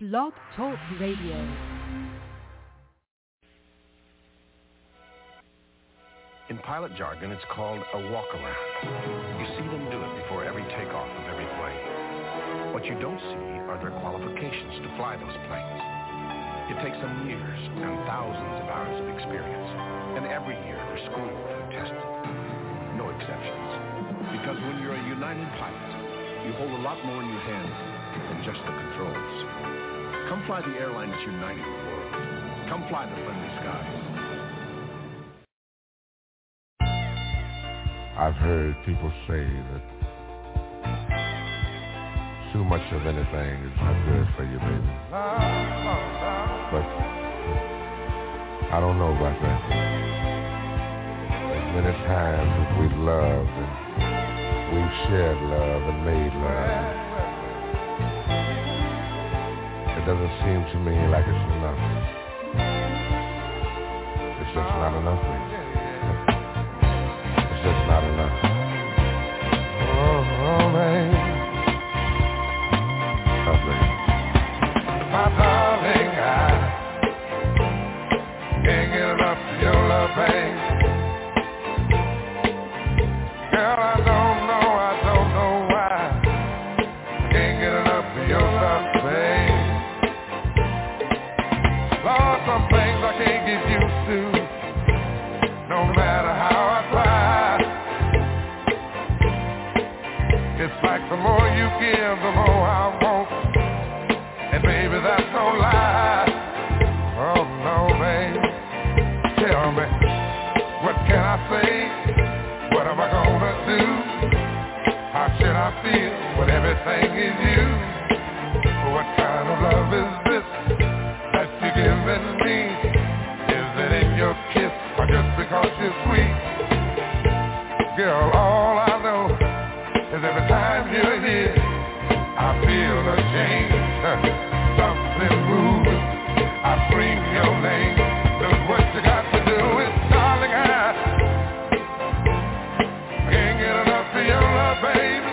Blog Talk Radio. In pilot jargon, it's called a walk-around. You see them do it before every takeoff of every plane. What you don't see are their qualifications to fly those planes. It takes them years and thousands of hours of experience. And every year they're schooled and tested. No exceptions. Because when you're a United pilot, you hold a lot more in your hands than just the controls. Come fly the airline that's uniting the world. Come fly the friendly skies. I've heard people say that too much of anything is not good for you, baby. But I don't know about that. As many times as we've loved and we've shared love and made love, it doesn't seem to me like it's enough. It's just not enough, baby. It's just not enough. Oh, man. Oh, baby. My darling, I can't get enough of your love, babe. Girl, I don't know why I can't get enough of your love, babe. Lord, some things I can't get used to, no matter how I try. It's like the more you give, the more I want, and baby, that's no lie. Oh no, babe, tell me, what can I say? What am I gonna do? How should I feel when everything is you? What kind of love is this that you're giving me? Is it in your kiss or just because you're sweet? Girl, all I know is every time you're here, I feel a change, something moving. I scream your name. Look what you got to do is, darling, I can't get enough of your love, baby.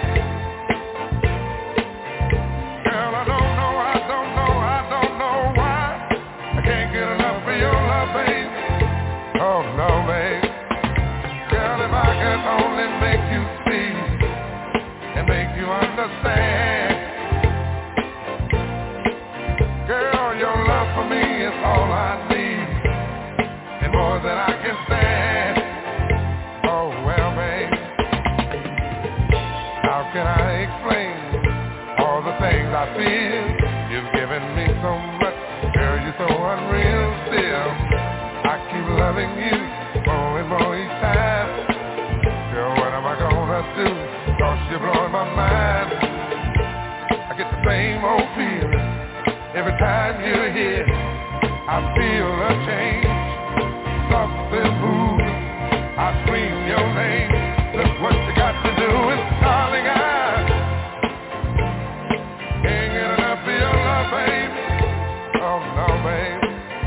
Girl, I don't know why I can't get enough of your love, baby. Oh no, baby. Girl, if I could only make you see and make you understand. Girl, your love for me is all I need, and more than I can stand. Oh well, babe, how can I explain all the things I feel? You've given me so much, girl, you're so unreal still. I keep loving you more and more each time. Girl, what am I gonna do? 'Cause you're blowing my mind. I get the same old feeling every time you're here. I feel a change, something moving. I scream your name. Look what you got to do is, darling, I can't get enough of your love, baby. Oh no, baby.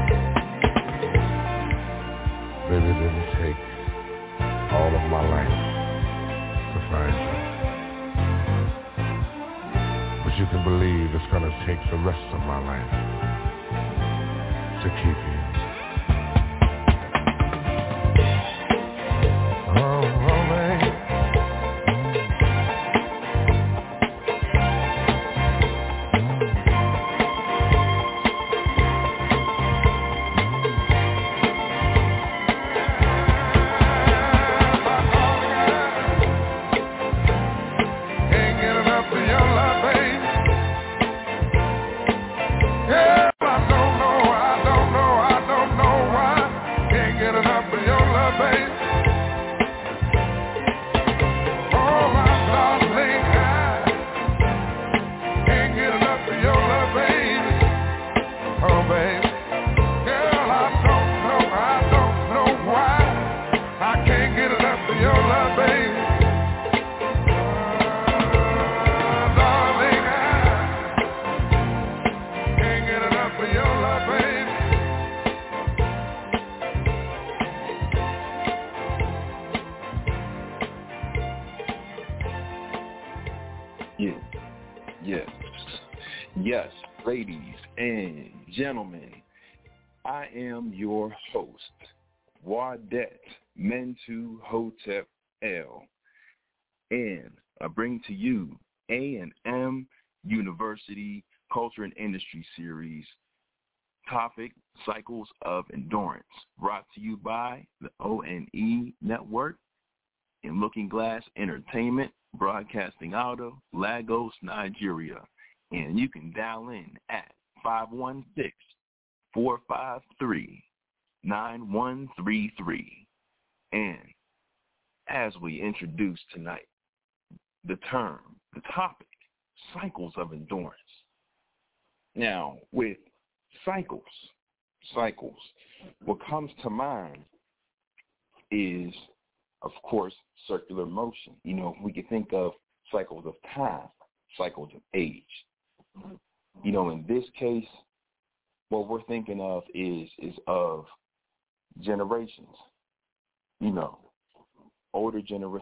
Baby, it didn't take all of my life to find you. But you can believe it's gonna take the rest of my life to keep you. Oh, man. Can't get enough of your love, baby. Yeah, I don't know Ladies and gentlemen, I am your host, Wadet Mentu Hotep L, and I bring to you A&M University Culture and Industry Series, topic, Cycles of Endurance, brought to you by the ONE Network and Looking Glass Entertainment, broadcasting out of Lagos, Nigeria. And you can dial in at 516-453-9133. And as we introduce tonight, the topic, cycles of endurance. Now, with cycles, what comes to mind is, of course, circular motion. You know, we can think of cycles of time, cycles of age. You know, in this case, what we're thinking of is of generations. You know, older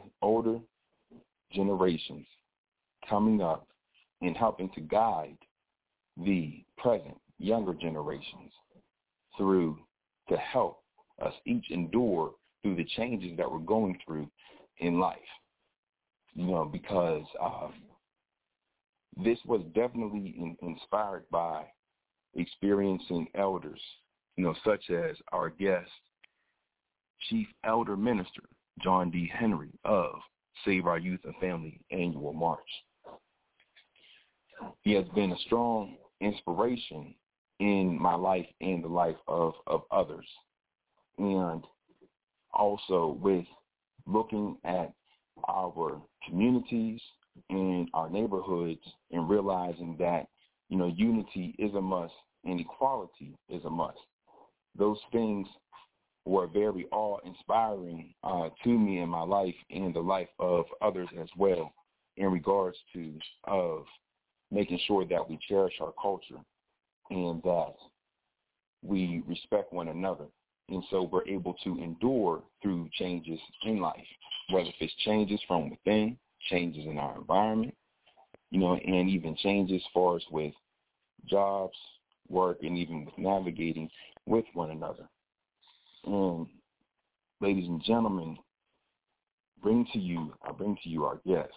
generations coming up and helping to guide the present younger generations through to help us each endure through the changes that we're going through in life. You know, because this was definitely inspired by experiencing elders, you know, such as our guest, Chief Elder Minister John D. Henry of Save Our Youth and Family Annual March. He has been a strong inspiration in my life and the life of others. And also with looking at our communities and our neighborhoods and realizing that, you know, unity is a must and equality is a must. Those things were very awe-inspiring to me in my life and the life of others as well in regards to of making sure that we cherish our culture and that we respect one another. And so we're able to endure through changes in life, whether if it's changes from within, changes in our environment, you know, and even changes as far as with jobs, work, and even with navigating with one another. And ladies and gentlemen, I bring to you our guest,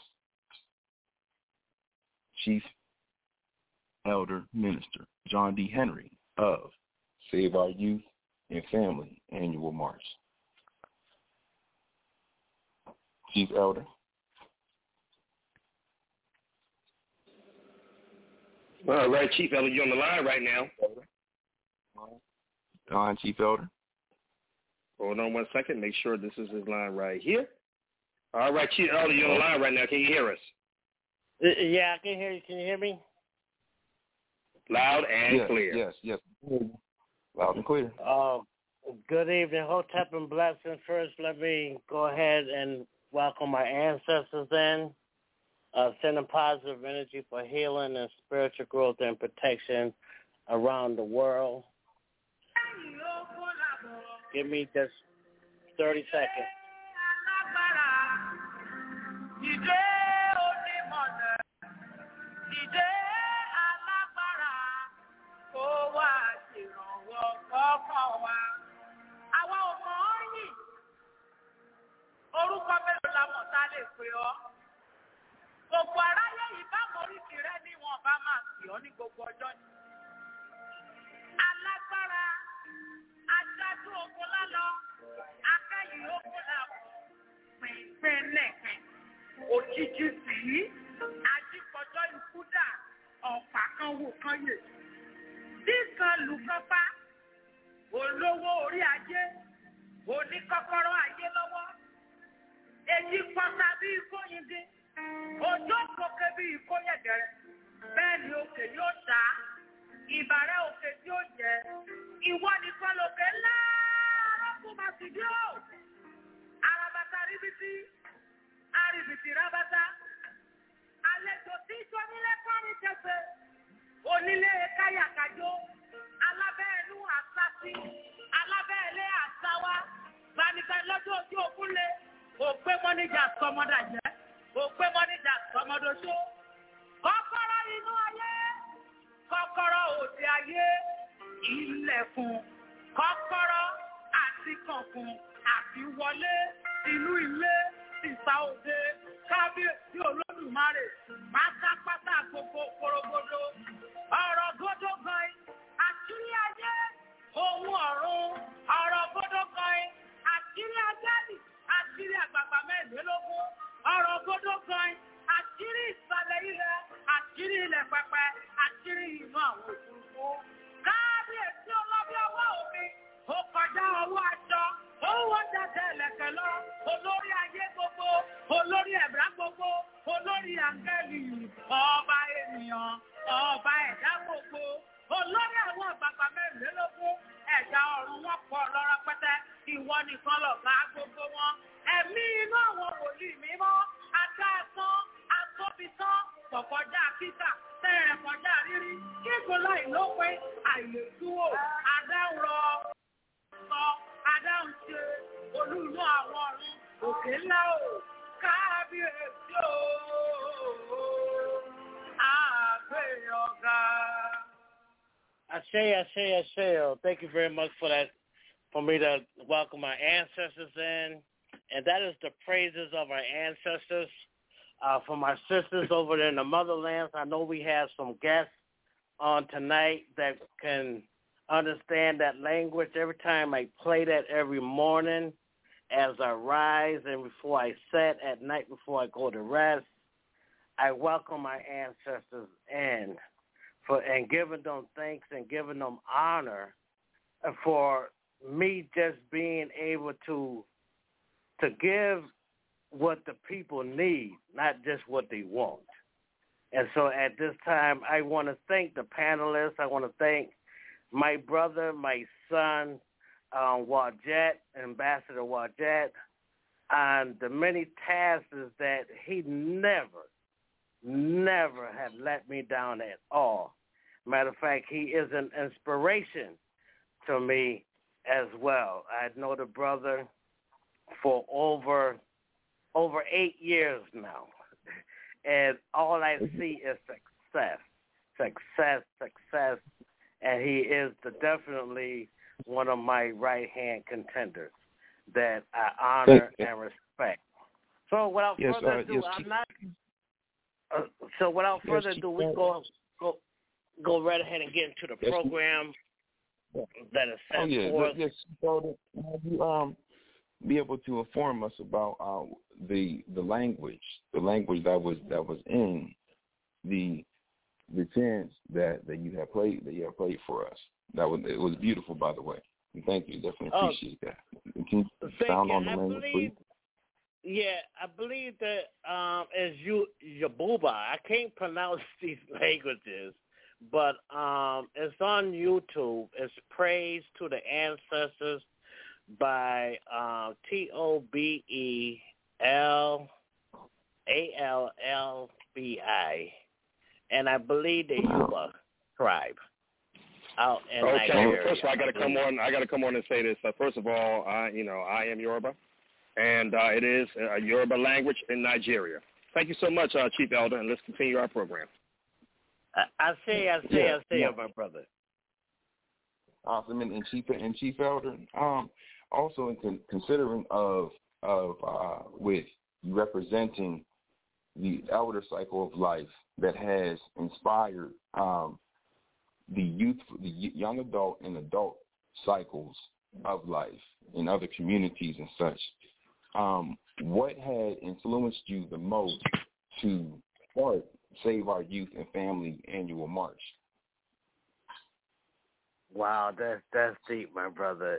Chief Elder Minister John D. Henry of Save Our Youth and Family Annual March. Chief Elder. All right, Chief Elder, you're on the line right now. Chief Elder. Hold on 1 second. Make sure this is his line right here. All right, Chief Elder, you're on the line right now. Can you hear us? Yeah, I can hear you. Can you hear me? Loud and clear. Yes. Loud and clear. Good evening. Hotep and blessing. First, let me go ahead and welcome my ancestors in. Sending positive energy for healing and spiritual growth and protection around the world. Give me just 30 seconds. Orúkọ mélòó la mọ̀ tá lè pè ọ́? Gbogbo aráyé yìí bá mọ̀ríkì rẹ ní wọn bá máa pè ọ́ ní gbogbo ọjọ́ ni. Alágbára, aṣáájú ogun lálọ, akẹ́yìn ogun làbọ̀, pínpínlẹ̀pín, òjijì sí, ajípọ̀jọ́ ikú dà, ọ̀pá kan wò kan yè. Díkan lù kan pa, olówó orí ajé, oníkọ́kọ́rọ́ ayé lọ́wọ́. Èyí pọ́sá bí ikó yìí, òjò kòkè bí ikó yẹ̀gẹ̀rẹ̀, bẹ́ẹ̀ ni òkè yóò ṣá, ìbàrẹ̀ òkè tí ó jẹ́, ìwọ nìkan lòkè ńlá, rọ́pù màsìdí ó, àràbàtà ríbitì, àrìbìtì rábàtà, àlejò tí ìjọ nílé kọ́rin tẹ̀sẹ̀, onílé káyàkájó, alábẹ́ẹ̀lú àsásí, alábẹ́ẹ̀lé àsáwá, gbanigba lọ́jọ́ ojú òkúnlé. Òpé mọ́níjà sọmọdà jẹ́, òpé mọ́níjà sọmọdọ́sọ. Kọ́kọ́rọ́ inú ayé, kọ́kọ́rọ́ ayé, ilẹ̀kùn, kọ́kọ́rọ́ àti kọ̀kùn àti wọlé inú ilé ìta òde kábíyèsí olódùmarè pátápátá gbogbo korogodo ọ̀rọ̀ gbódó gan àṣírí ayé ohun ọ̀run ọ̀rọ̀ gbódó gan àṣírí ajẹ́lì àṣírí àgbàgbà mẹ́rìnlélógún ọ̀rọ̀ gbódó gan àṣírí ìsàlẹ̀ ilẹ̀ àṣírí ilẹ̀ pẹpẹ àṣírí inú àwọn òfurufú kábíyèsí ọlọ́bí ọwọ́ òfin ó kọjá ọwọ́ aṣọ ó wọ́n jẹ́jẹ́ ẹlẹ́kẹ̀ lọ olórí ayé gbogbo olórí ẹ̀dá gbogbo olórí àǹgẹ́lì ọba ènìyàn ọba ẹ̀dá gbogbo olórí àwọn àgbàgbà mẹ́rìnlélógún ẹ̀dá ọ̀run wọn pọ̀ lọ́rọ̀ pẹ́tẹ́ ìwọ nìkan lọ̀gá gbogbo wọn ẹ̀mí inú àwọn wòlíì mímọ́ adáàtán atóbitán kọ̀kọ́já kíkà tẹ̀rẹ̀ kọjá rírí kíkó láì lópin àìlèdúró adáhùrọ̀ sọ adáhùnṣe olúlu àwọn ọ̀run òkè ńlá o kábíyèsí o àgbẹ̀ ọ̀gá. Ashe. Thank you very much for that, for me to welcome my ancestors in. And that is the praises of our ancestors. For my sisters over there in the motherlands, I know we have some guests on tonight that can understand that language. Every time I play that every morning as I rise and before I set at night before I go to rest, I welcome my ancestors in and giving them thanks and giving them honor for me just being able to give what the people need, not just what they want. And so at this time, I want to thank the panelists. I want to thank my brother, my son, Wajet, Ambassador Wajet, and the many tasks that he never had let me down at all. Matter of fact, he is an inspiration to me as well. I know the brother for over 8 years now, and all I see is success, and he is definitely one of my right-hand contenders that I honor and respect. So without further ado, we go right ahead and get into the program that is set forth. Yes, be able to inform us about the language that was in the chants that you have played for us. It was beautiful, by the way. And thank you. Definitely appreciate that. Can you expound on the language, please? Yeah, I believe that is Yoruba. I can't pronounce these languages, but it's on YouTube. It's Praise to the Ancestors by Tobeallbi, and I believe the Yoruba tribe out in Nigeria. First of all, I got to come on and say this. First of all, I am Yoruba, and it is a Yoruba language in Nigeria. Thank you so much, Chief Elder, and let's continue our program. I say, my brother. Awesome, and Chief Elder. Also, in considering of with you representing the elder cycle of life that has inspired the young adult and adult cycles of life in other communities and such. What had influenced you the most to start Save Our Youth and Family Annual March? Wow, that's deep, my brother.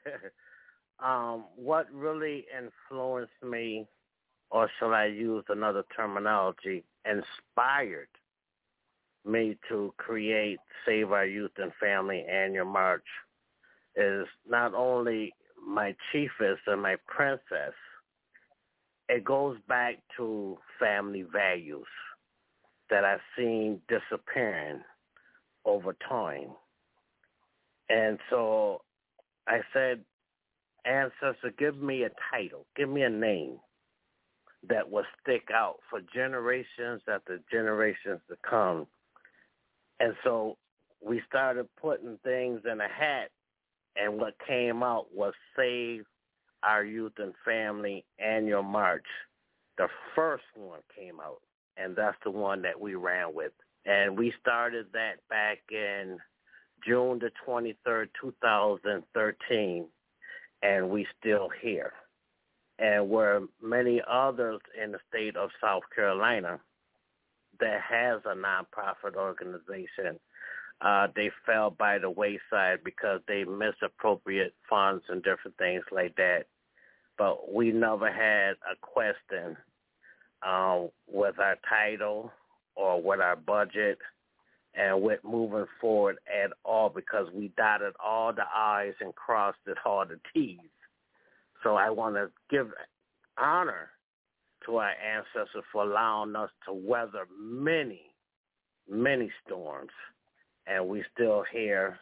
What really influenced me, or shall I use another terminology, inspired me to create Save Our Youth and Family Annual March is not only my chiefess and my princess. It goes back to family values that I've seen disappearing over time. And so I said, ancestor, give me a title, give me a name that will stick out for generations after generations to come. And so we started putting things in a hat, and what came out was Save Our Youth and Family Annual March. The first one came out, and that's the one that we ran with. And we started that back in June the 23rd, 2013, and we still here. And where many others in the state of South Carolina that has a nonprofit organization, they fell by the wayside because they misappropriate funds and different things like that. But we never had a question with our title or with our budget and with moving forward at all, because we dotted all the I's and crossed all the T's. So I want to give honor to our ancestors for allowing us to weather many, many storms, and we still here.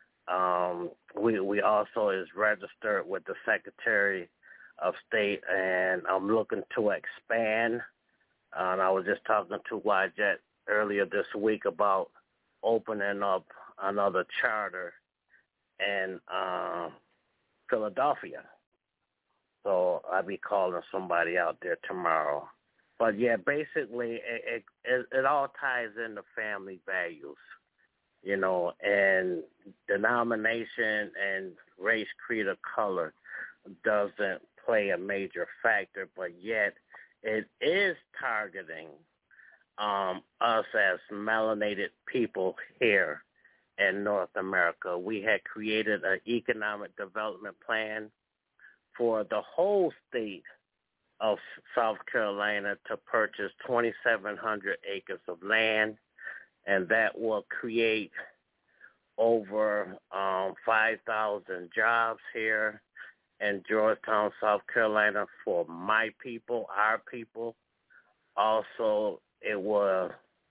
We also is registered with the Secretary of State, and I'm looking to expand. And I was just talking to Wajet earlier this week about opening up another charter in Philadelphia. So I'll be calling somebody out there tomorrow. But, yeah, basically it all ties into family values, you know, and denomination and race, creed, or color doesn't play a major factor, but yet it is targeting us as melanated people here in North America. We had created an economic development plan for the whole state of South Carolina to purchase 2,700 acres of land, and that will create over 5,000 jobs here in Georgetown, South Carolina for my people, our people. Also, it will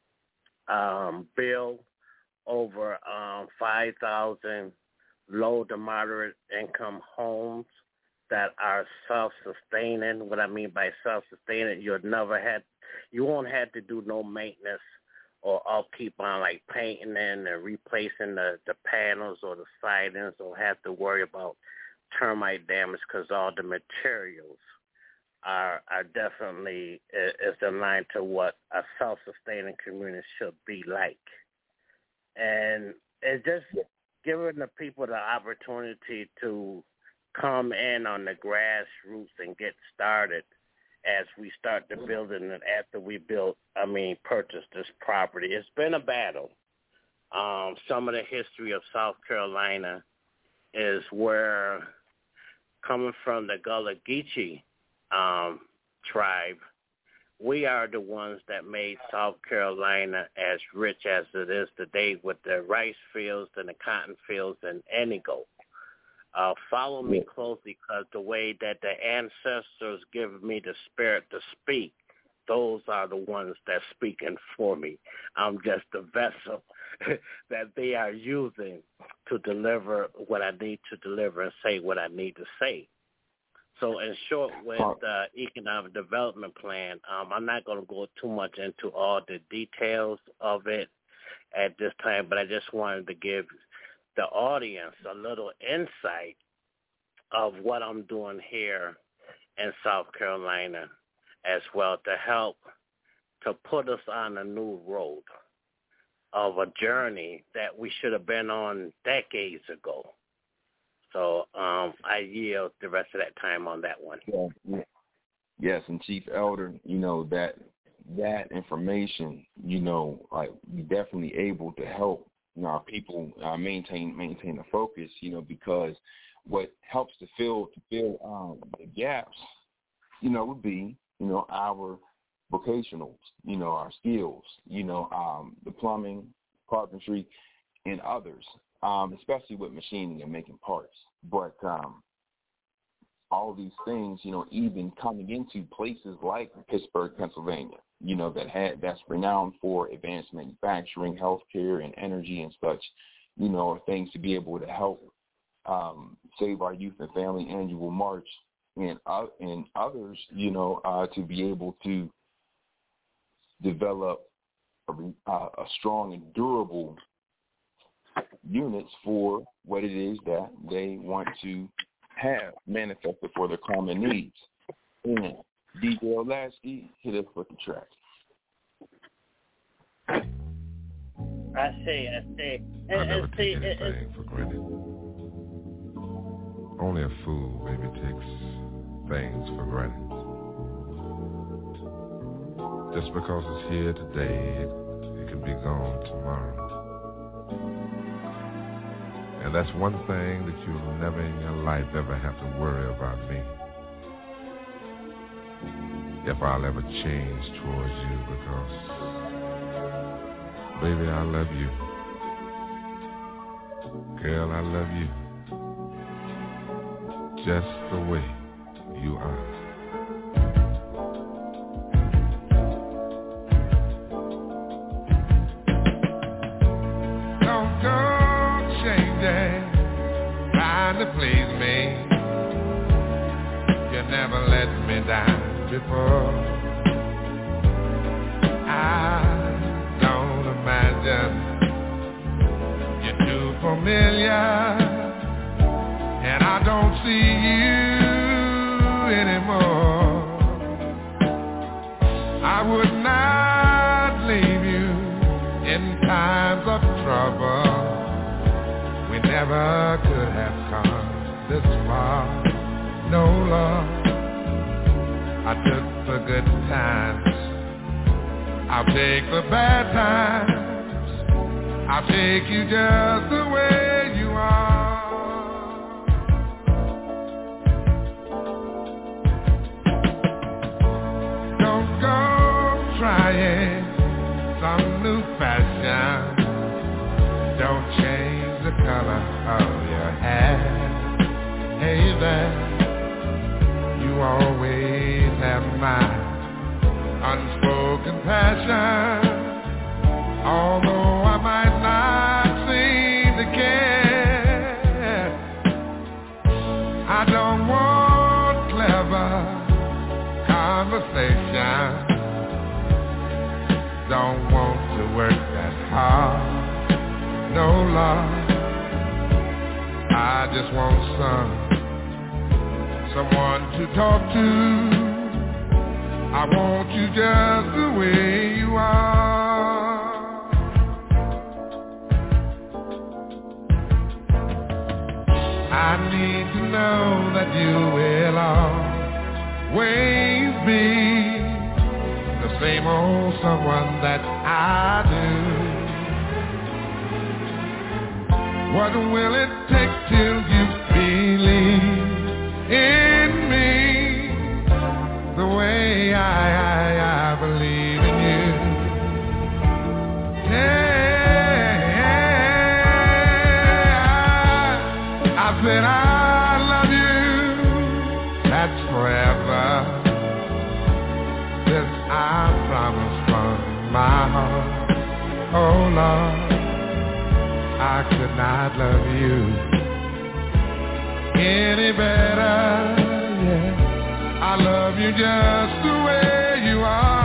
build over 5,000 low to moderate income homes that are self-sustaining. What I mean by self-sustaining, you won't have to do no maintenance or upkeep on like painting and replacing the panels or the sidings, or have to worry about termite damage, because all the materials are definitely is in line to what a self-sustaining community should be like. And it's just giving the people the opportunity to come in on the grassroots and get started as we start the building, and after we purchase this property. It's been a battle. Some of the history of South Carolina is where, coming from the Gullah Geechee tribe, we are the ones that made South Carolina as rich as it is today with the rice fields and the cotton fields and indigo. Follow me closely, because the way that the ancestors give me the spirit to speak, those are the ones that's speaking for me. I'm just the vessel that they are using to deliver what I need to deliver and say what I need to say. So in short, with the economic development plan, I'm not going to go too much into all the details of it at this time, but I just wanted to give the audience a little insight of what I'm doing here in South Carolina as well, to help to put us on a new road of a journey that we should have been on decades ago. So I yield the rest of that time on that one. Yes, and Chief Elder, that information, like you're definitely able to help our people maintain the focus, because what helps to fill the gaps, would be, our vocationals, our skills, the plumbing, carpentry, and others, especially with machining and making parts. But all these things, even coming into places like Pittsburgh, Pennsylvania, that's renowned for advanced manufacturing, healthcare, and energy and such, are things to be able to help Save Our Youth and Family Annual March and others, to be able to develop a strong and durable units for what it is that they want to have manifested for their common needs. And DJ Lasky, hit us with the track. I see. I never take anything for granted. Only a fool maybe takes things for granted. Just because it's here today, it can be gone tomorrow. And that's one thing that you'll never in your life ever have to worry about me. If I'll ever change towards you, because baby, I love you. Girl, I love you. Just the way you are. Don't go changing, trying to please me. You never let me down before. I don't imagine you're too familiar, and I don't see you anymore. I would not leave you in times of trouble. We never could have come this far. No, Lord, I took the good times, I'll take the bad times, I'll take you just the way you are. Don't go trying some new fashion. Don't change the color of your hair. Hey there, you always have my unspoken passion. Although I might not seem to care, I don't want clever conversation. Don't want to work that hard. No, Lord, I just want someone to talk to. I want you just the way you are. I need to know that you will always be the same old someone that I do. What will it take till you believe in me the way I believe in you? Yeah, I said I love you, that's forever. This I promise from my heart. Oh Lord, I could not love you any better. Yeah, I love you just the way you are.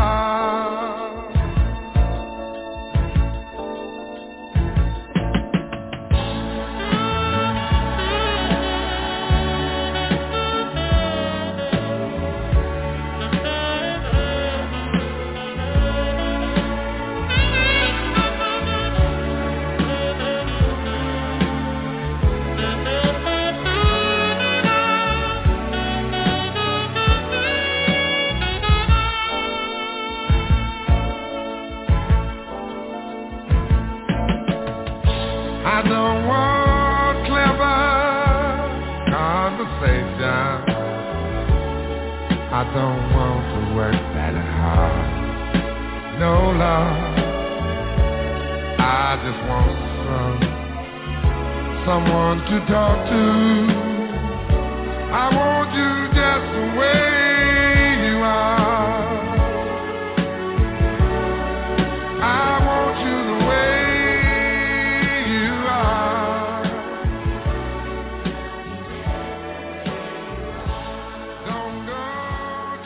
I don't want clever conversation. I don't want to work that hard. No, Lord, I just want someone to talk to. I want you just the way you are. I want you the way you are. Don't go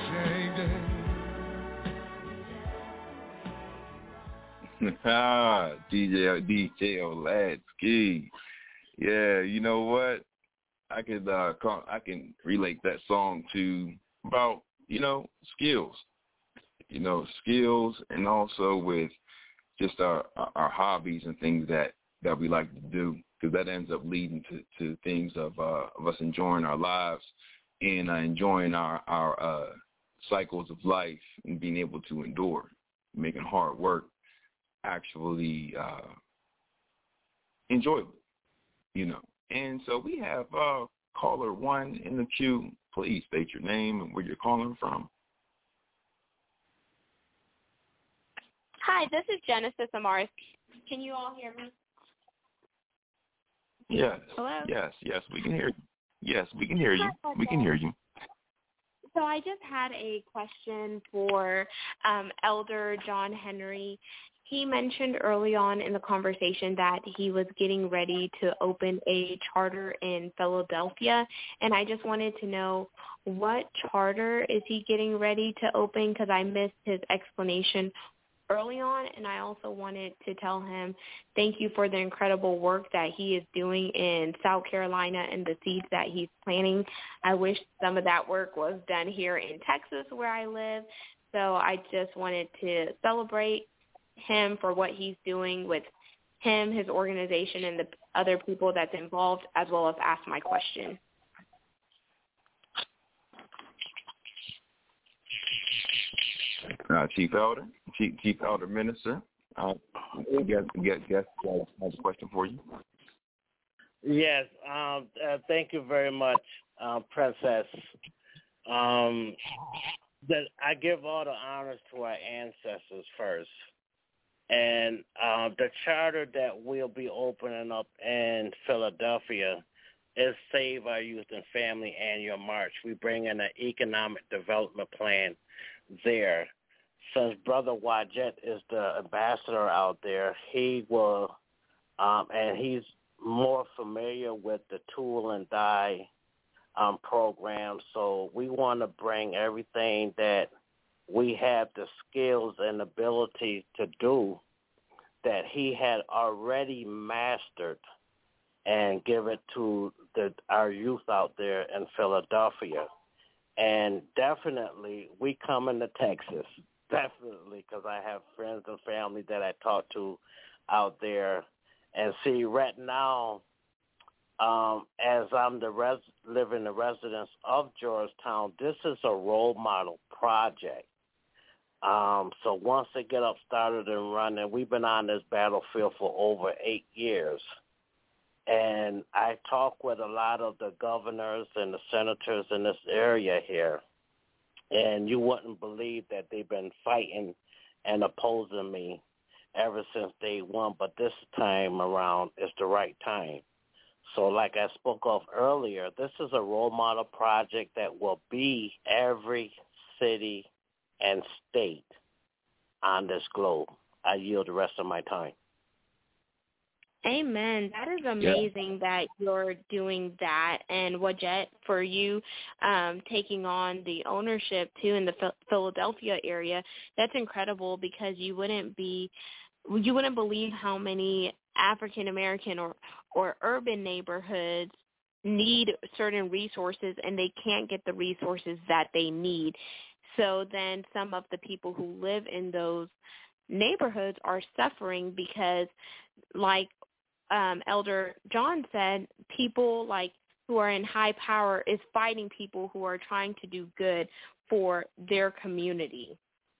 changing. DJ Oladsky. Yeah, you know what? I can relate that song to about, skills. Skills, and also with just our hobbies and things that we like to do, because that ends up leading to things of us enjoying our lives and enjoying our cycles of life and being able to endure, making hard work actually enjoyable, And so we have caller 1 in the queue. Please state your name and where you're calling from. Hi, this is Genesis Amaris. Can you all hear me? Yes. Hello? Yes, we can hear you. Yes, we can hear you. We can hear you. So I just had a question for Elder John Henry. He mentioned early on in the conversation that he was getting ready to open a charter in Philadelphia, and I just wanted to know what charter is he getting ready to open, because I missed his explanation early on, and I also wanted to tell him thank you for the incredible work that he is doing in South Carolina and the seeds that he's planting. I wish some of that work was done here in Texas where I live, so I just wanted to celebrate him for what he's doing with him, his organization, and the other people that's involved, as well as ask my question. Chief Elder Minister, guess has a question for you. Yes, thank you very much, Princess. That I give all the honors to our ancestors first. And the charter that we'll be opening up in Philadelphia is Save Our Youth and Family Annual March. We bring in an economic development plan there. Since Brother Wajet is the ambassador out there, he will, and he's more familiar with the tool and die program. So we want to bring everything that we have the skills and ability to do that he had already mastered and give it to our youth out there in Philadelphia. And definitely we come into Texas, definitely, because I have friends and family that I talk to out there. And see, right now, as I'm living the residence of Georgetown, this is a role model project. So once they get up started and running, we've been on this battlefield for over 8 years. And I talk with a lot of the governors and the senators in this area here, and you wouldn't believe that they've been fighting and opposing me ever since day one, but this time around is the right time. So like I spoke of earlier, this is a role model project that will be every city and state on this globe. I yield the rest of my time. Amen. That is amazing that you're doing that. And Wajet, for you taking on the ownership too in the Philadelphia area, that's incredible, because you wouldn't believe how many African American or urban neighborhoods need certain resources and they can't get the resources that they need. So then some of the people who live in those neighborhoods are suffering because, like Elder John said, people like who are in high power is fighting people who are trying to do good for their community.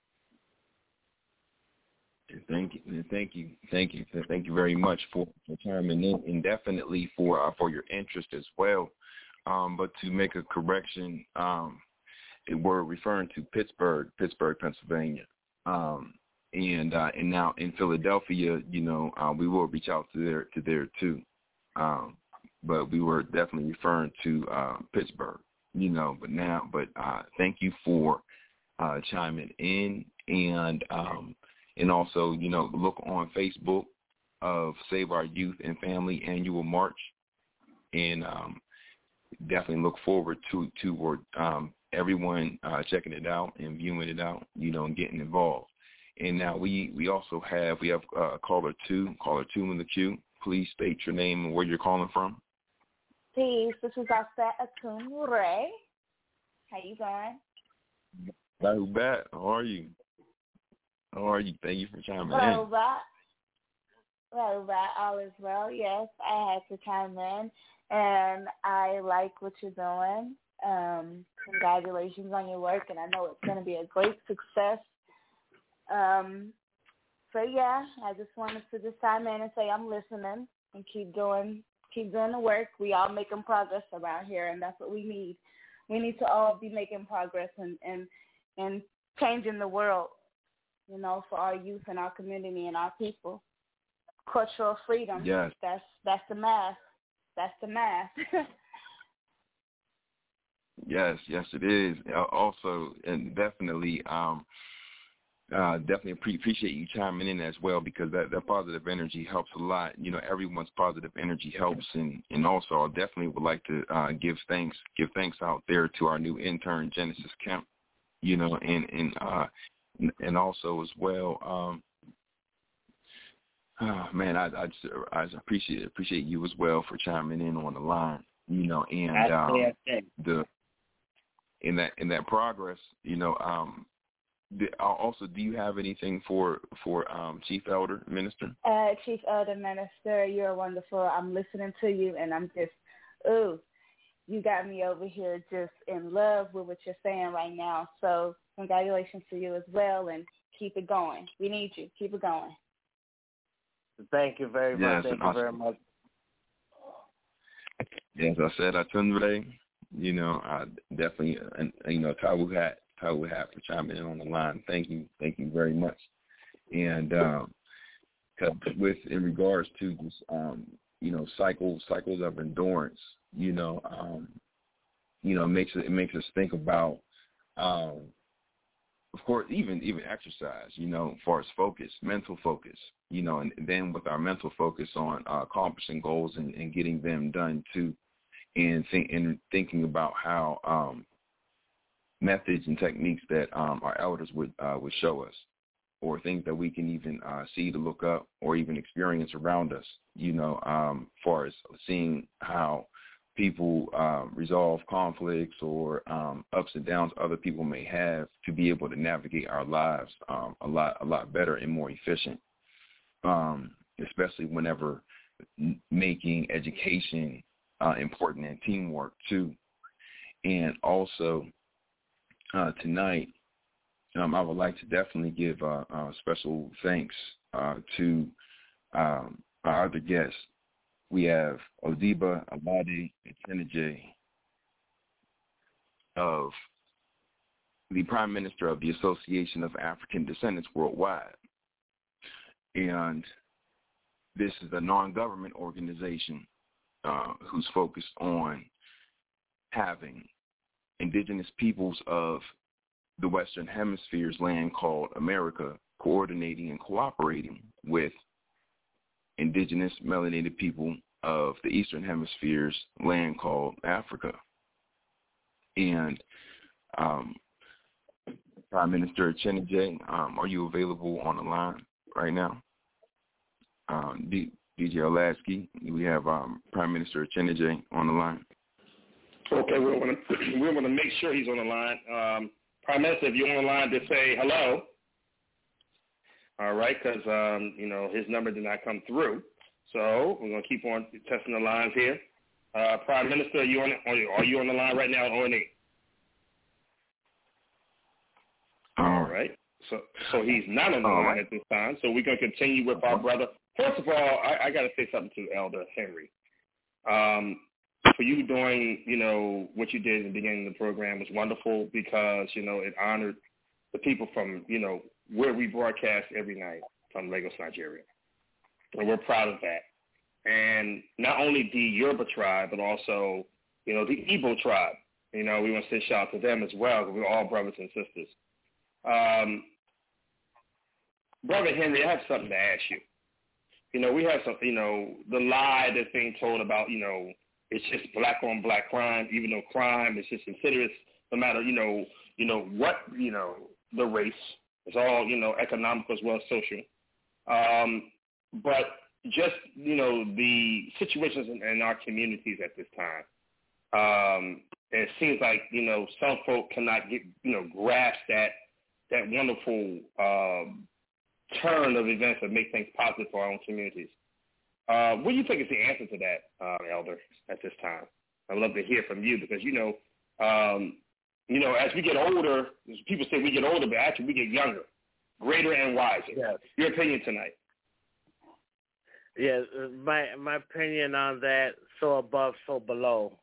Thank you very much for chiming in, and definitely for your interest as well. But to make a correction, we're referring to Pittsburgh, Pennsylvania, and now in Philadelphia, we will reach out to there too. But we were definitely referring to Pittsburgh, But thank you for chiming in, and also, look on Facebook of Save Our Youth and Family Annual March, and definitely look forward to everyone checking it out and viewing it out, and getting involved. And now we also have caller two in the queue. Please state your name and where you're calling from. Peace. This is Offset Atum Ray. How you going? How are you? Thank you for chiming in. All is well. Yes, I had to chime in, and I like what you're doing. Congratulations on your work, and I know it's going to be a great success. So yeah, I just wanted to just chime in and say I'm listening and keep doing the work. We all making progress around here, and that's what we need. We need to all be making progress and changing the world, you know, for our youth and our community and our people. Cultural freedom. Yes. That's the math. That's the math. Yes, it is. Also, and definitely appreciate you chiming in as well, because that positive energy helps a lot. You know, everyone's positive energy helps, and also I definitely would like to give thanks out there to our new intern Genesis Kemp. You know, and also as well. Man, I appreciate you as well for chiming in on the line. You know, and in that progress, you know. Also, do you have anything for Chief Elder Minister? Chief Elder Minister, you're wonderful. I'm listening to you, and I'm just, you got me over here just in love with what you're saying right now. So congratulations to you as well, and keep it going. We need you. Keep it going. Thank you very much. Thank you very much. Yes, I said Atunde. You know, I definitely, you know, Tawu Hat for chiming in on the line. Thank you very much. And in regards to this, you know, cycles of endurance, you know, it makes us think about, of course, even exercise, you know, as far as focus, mental focus, you know, and then with our mental focus on accomplishing goals and getting them done too, and thinking about how methods and techniques that our elders would show us, or things that we can even see to look up or even experience around us, you know, as far as seeing how people resolve conflicts or ups and downs other people may have to be able to navigate our lives a lot better and more efficient, especially whenever making education important and teamwork too. And also tonight, I would like to definitely give special thanks to our other guests. We have Odiba Alade Echeneje, of the Prime Minister of the Association of African Descendants Worldwide. And this is a non-government organization who's focused on having indigenous peoples of the Western Hemisphere's land called America coordinating and cooperating with indigenous melanated people of the Eastern Hemisphere's land called Africa. And Prime Minister Echeneje, are you available on the line right now? DJ Olasky, we have Prime Minister Echeneje on the line. Okay, we want to make sure he's on the line. Prime Minister, if you're on the line, just say hello. All right, because you know, his number did not come through, so we're gonna keep on testing the lines here. Prime Minister, are you on the line right now or not? All right. So he's not on the line at this time. So we're gonna continue with our brother. First of all, I got to say something to Elder Henry. For you doing, you know, what you did in the beginning of the program was wonderful, because, you know, it honored the people from, you know, where we broadcast every night, from Lagos, Nigeria. And we're proud of that. And not only the Yoruba tribe, but also, you know, the Igbo tribe. You know, we want to say shout out to them as well, because we're all brothers and sisters. Brother Henry, I have something to ask you. You know, we have some, you know, the lie that's being told about, you know, it's just black on black crime, even though crime is just insidious, no matter, you know what, you know, the race, It's all, economical as well as social. But just, the situations in our communities at this time, it seems like, some folk cannot get, grasp that wonderful turn of events that make things positive for our own communities. What do you think is the answer to that, Elder, at this time? I'd love to hear from you because, as we get older, people say we get older, but actually we get younger, greater and wiser. Yes. Your opinion tonight? Yeah, my opinion on that, so above, so below.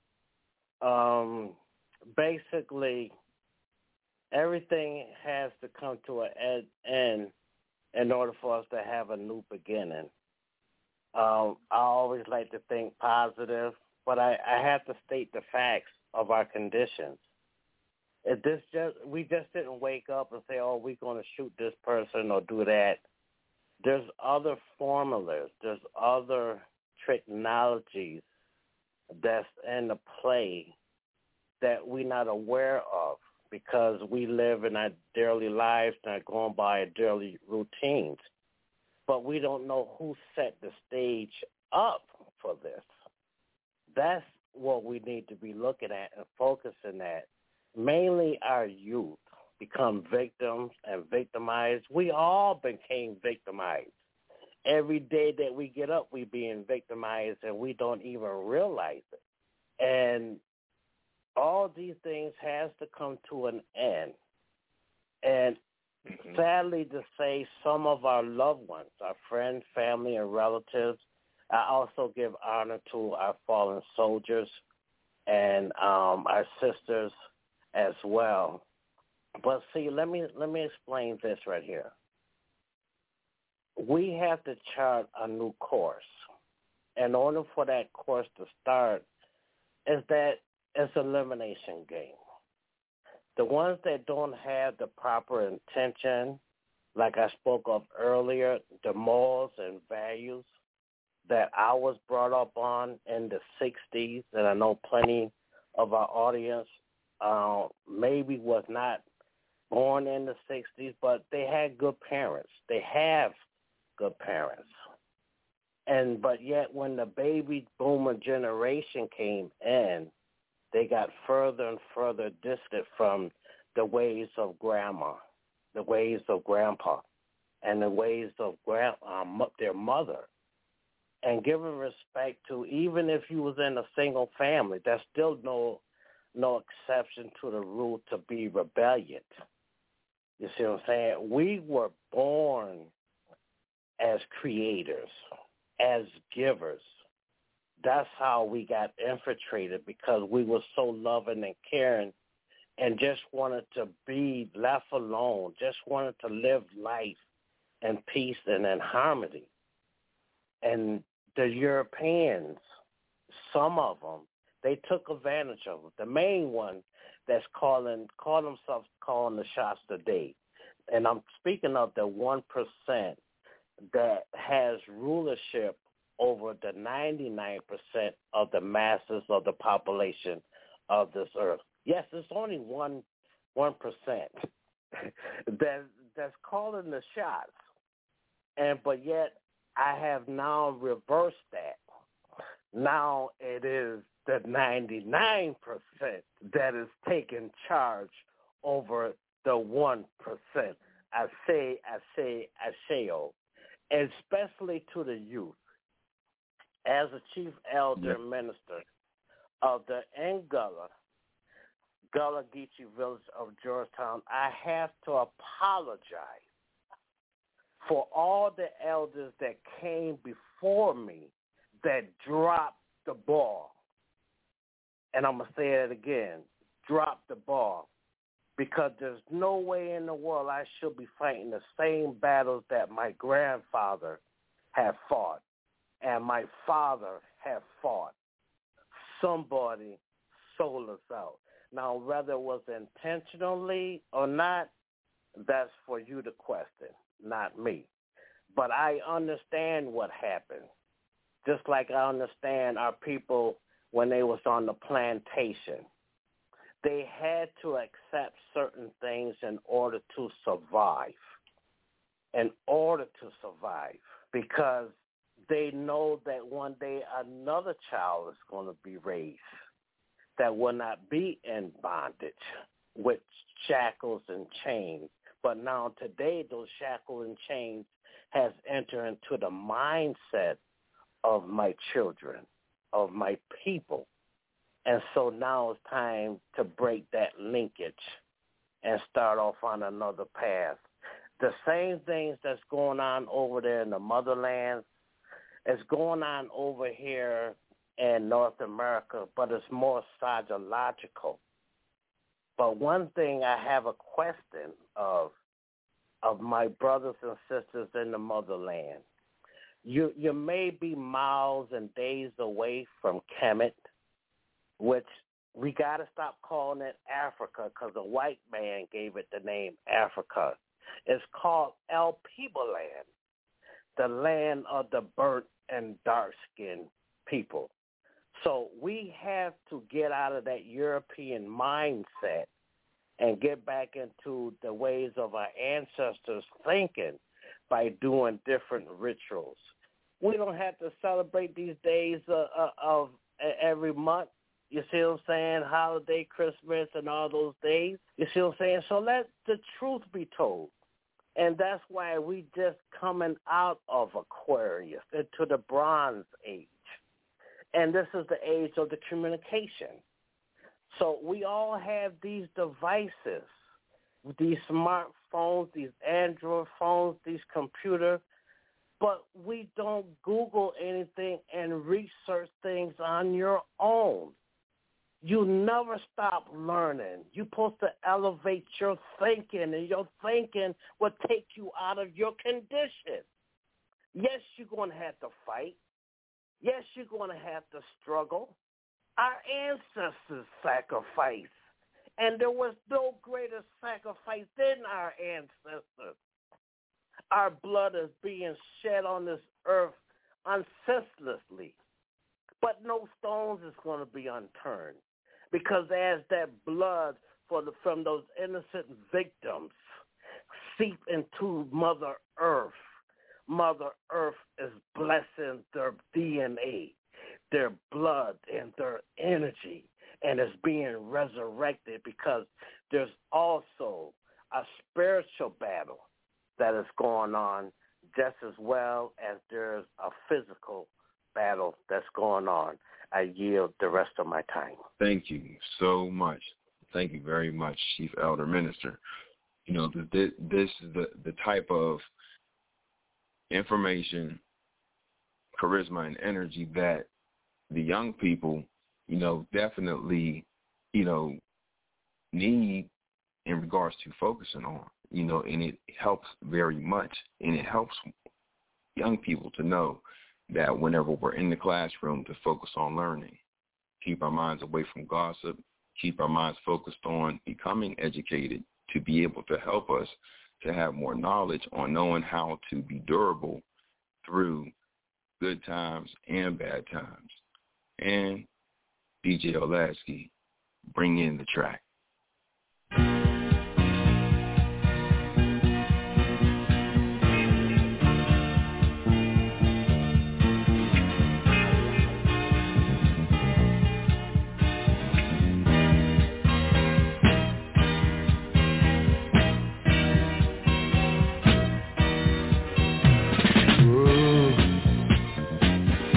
Basically, everything has to come to an end in order for us to have a new beginning. I always like to think positive, but I have to state the facts of our conditions. We just didn't wake up and say, oh, we're going to shoot this person or do that. There's other formulas. There's other technologies that's in the play that we're not aware of because we live in our daily lives and are going by our daily routines. But we don't know who set the stage up for this. That's what we need to be looking at and focusing at. Mainly our youth become victims and victimized. We all became victimized. Every day that we get up, we're being victimized, and we don't even realize it. And all these things has to come to an end. And sadly to say, some of our loved ones, our friends, family, and relatives, I also give honor to our fallen soldiers and our sisters as well. But see, let me explain this right here. We have to chart a new course. In order for that course to start, it's an elimination game. The ones that don't have the proper intention, like I spoke of earlier, the morals and values that I was brought up on in the 60s, and I know plenty of our audience maybe was not born in the 60s, but they had good parents. They have good parents. But yet when the baby boomer generation came in, they got further and further distant from the ways of grandma, the ways of grandpa, and the ways of their mother. And giving respect to, even if you was in a single family, there's still no exception to the rule to be rebellious. You see what I'm saying? We were born as creators, as givers. That's how we got infiltrated, because we were so loving and caring and just wanted to be left alone, just wanted to live life in peace and in harmony. And the Europeans, some of them, they took advantage of it. The main one that's call themselves calling the shots today, and I'm speaking of the 1% that has rulership over the 99% of the masses of the population of this earth. Yes, it's only 1% that's calling the shots, but yet I have now reversed that. Now it is the 99% that is taking charge over the 1%. I say, especially to the youth. As a chief elder minister of the Ngala Geechee village of Georgetown, I have to apologize for all the elders that came before me that dropped the ball. And I'm going to say it again, dropped the ball. Because there's no way in the world I should be fighting the same battles that my grandfather had fought and my father had fought. Somebody sold us out. Now, whether it was intentionally or not, that's for you to question, not me. But I understand what happened. Just like I understand our people when they was on the plantation. they had to accept certain things in order to survive. Because they know that one day another child is going to be raised that will not be in bondage with shackles and chains. But now today those shackles and chains has entered into the mindset of my children, of my people. And so now it's time to break that linkage and start off on another path. The same things that's going on over there in the motherland is going on over here in North America, but it's more psychological. But one thing I have a question of my brothers and sisters in the motherland. You may be miles and days away from Kemet, which we got to stop calling it Africa because a white man gave it the name Africa. It's called El People Land, the land of the burnt and dark-skinned people. So we have to get out of that European mindset and get back into the ways of our ancestors thinking by doing different rituals. We don't have to celebrate these days of every month. You see what I'm saying? Holiday, Christmas, and all those days. You see what I'm saying? So let the truth be told. And that's why we just coming out of Aquarius into the Bronze Age. And this is the age of the communication. So we all have these devices, these smartphones, these Android phones, these computers, but we don't Google anything and research things on your own. You never stop learning. You're supposed to elevate your thinking, and your thinking will take you out of your condition. Yes, you're going to have to fight. Yes, you're going to have to struggle. Our ancestors sacrificed, and there was no greater sacrifice than our ancestors. Our blood is being shed on this earth unceaselessly, but no stones is going to be unturned, because as that blood from those innocent victims seep into Mother Earth is blessing their DNA, their blood, and their energy, and is being resurrected, because there's also a spiritual battle that is going on just as well as there's a physical battle that's going on. I yield the rest of my time. Thank you so much. Thank you very much, Chief Elder Minister. You know, this is the type of information, charisma, and energy that the young people, you know, definitely, you know, need in regards to focusing on, you know, and it helps very much. And it helps young people to know that whenever we're in the classroom, to focus on learning, keep our minds away from gossip, keep our minds focused on becoming educated, to be able to help us to have more knowledge on knowing how to be durable through good times and bad times. And DJ Olasky, bring in the track.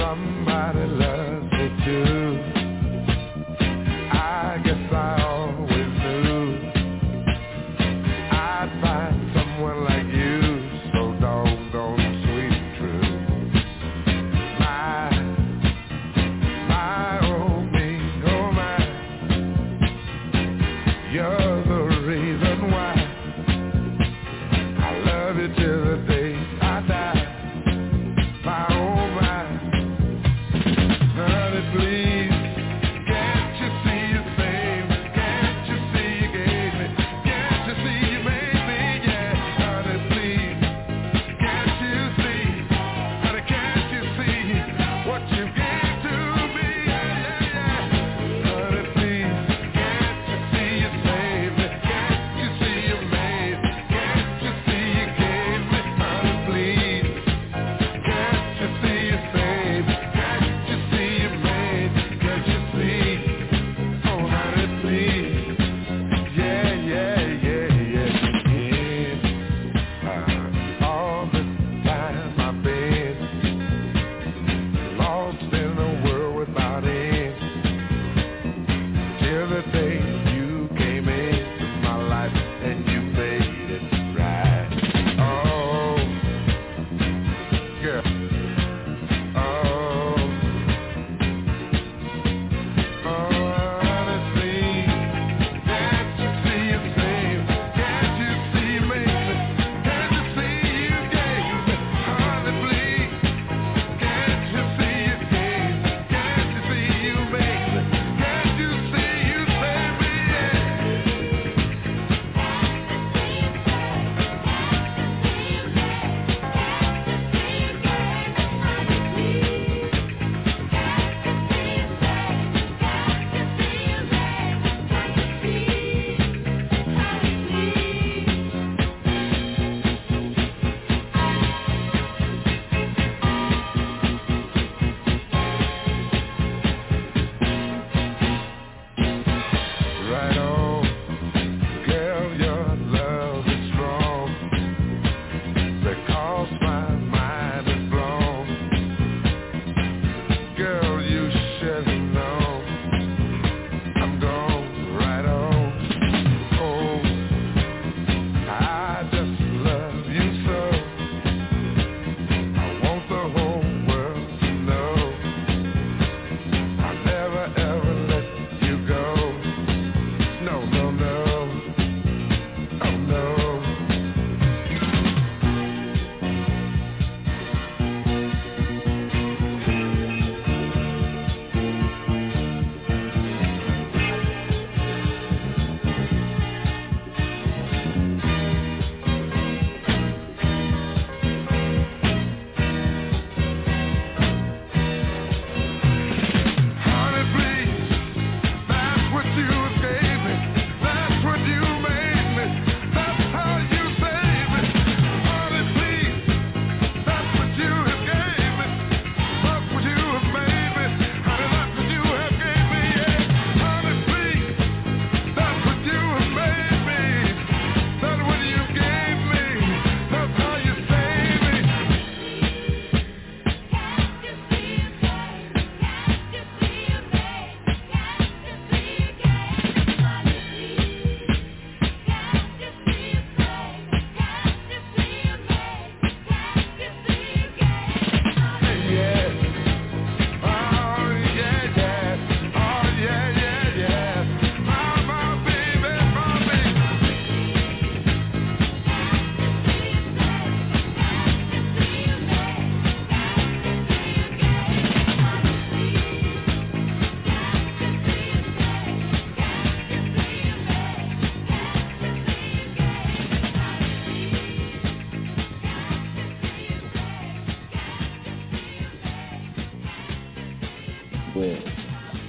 Somebody loves me too. I guess I always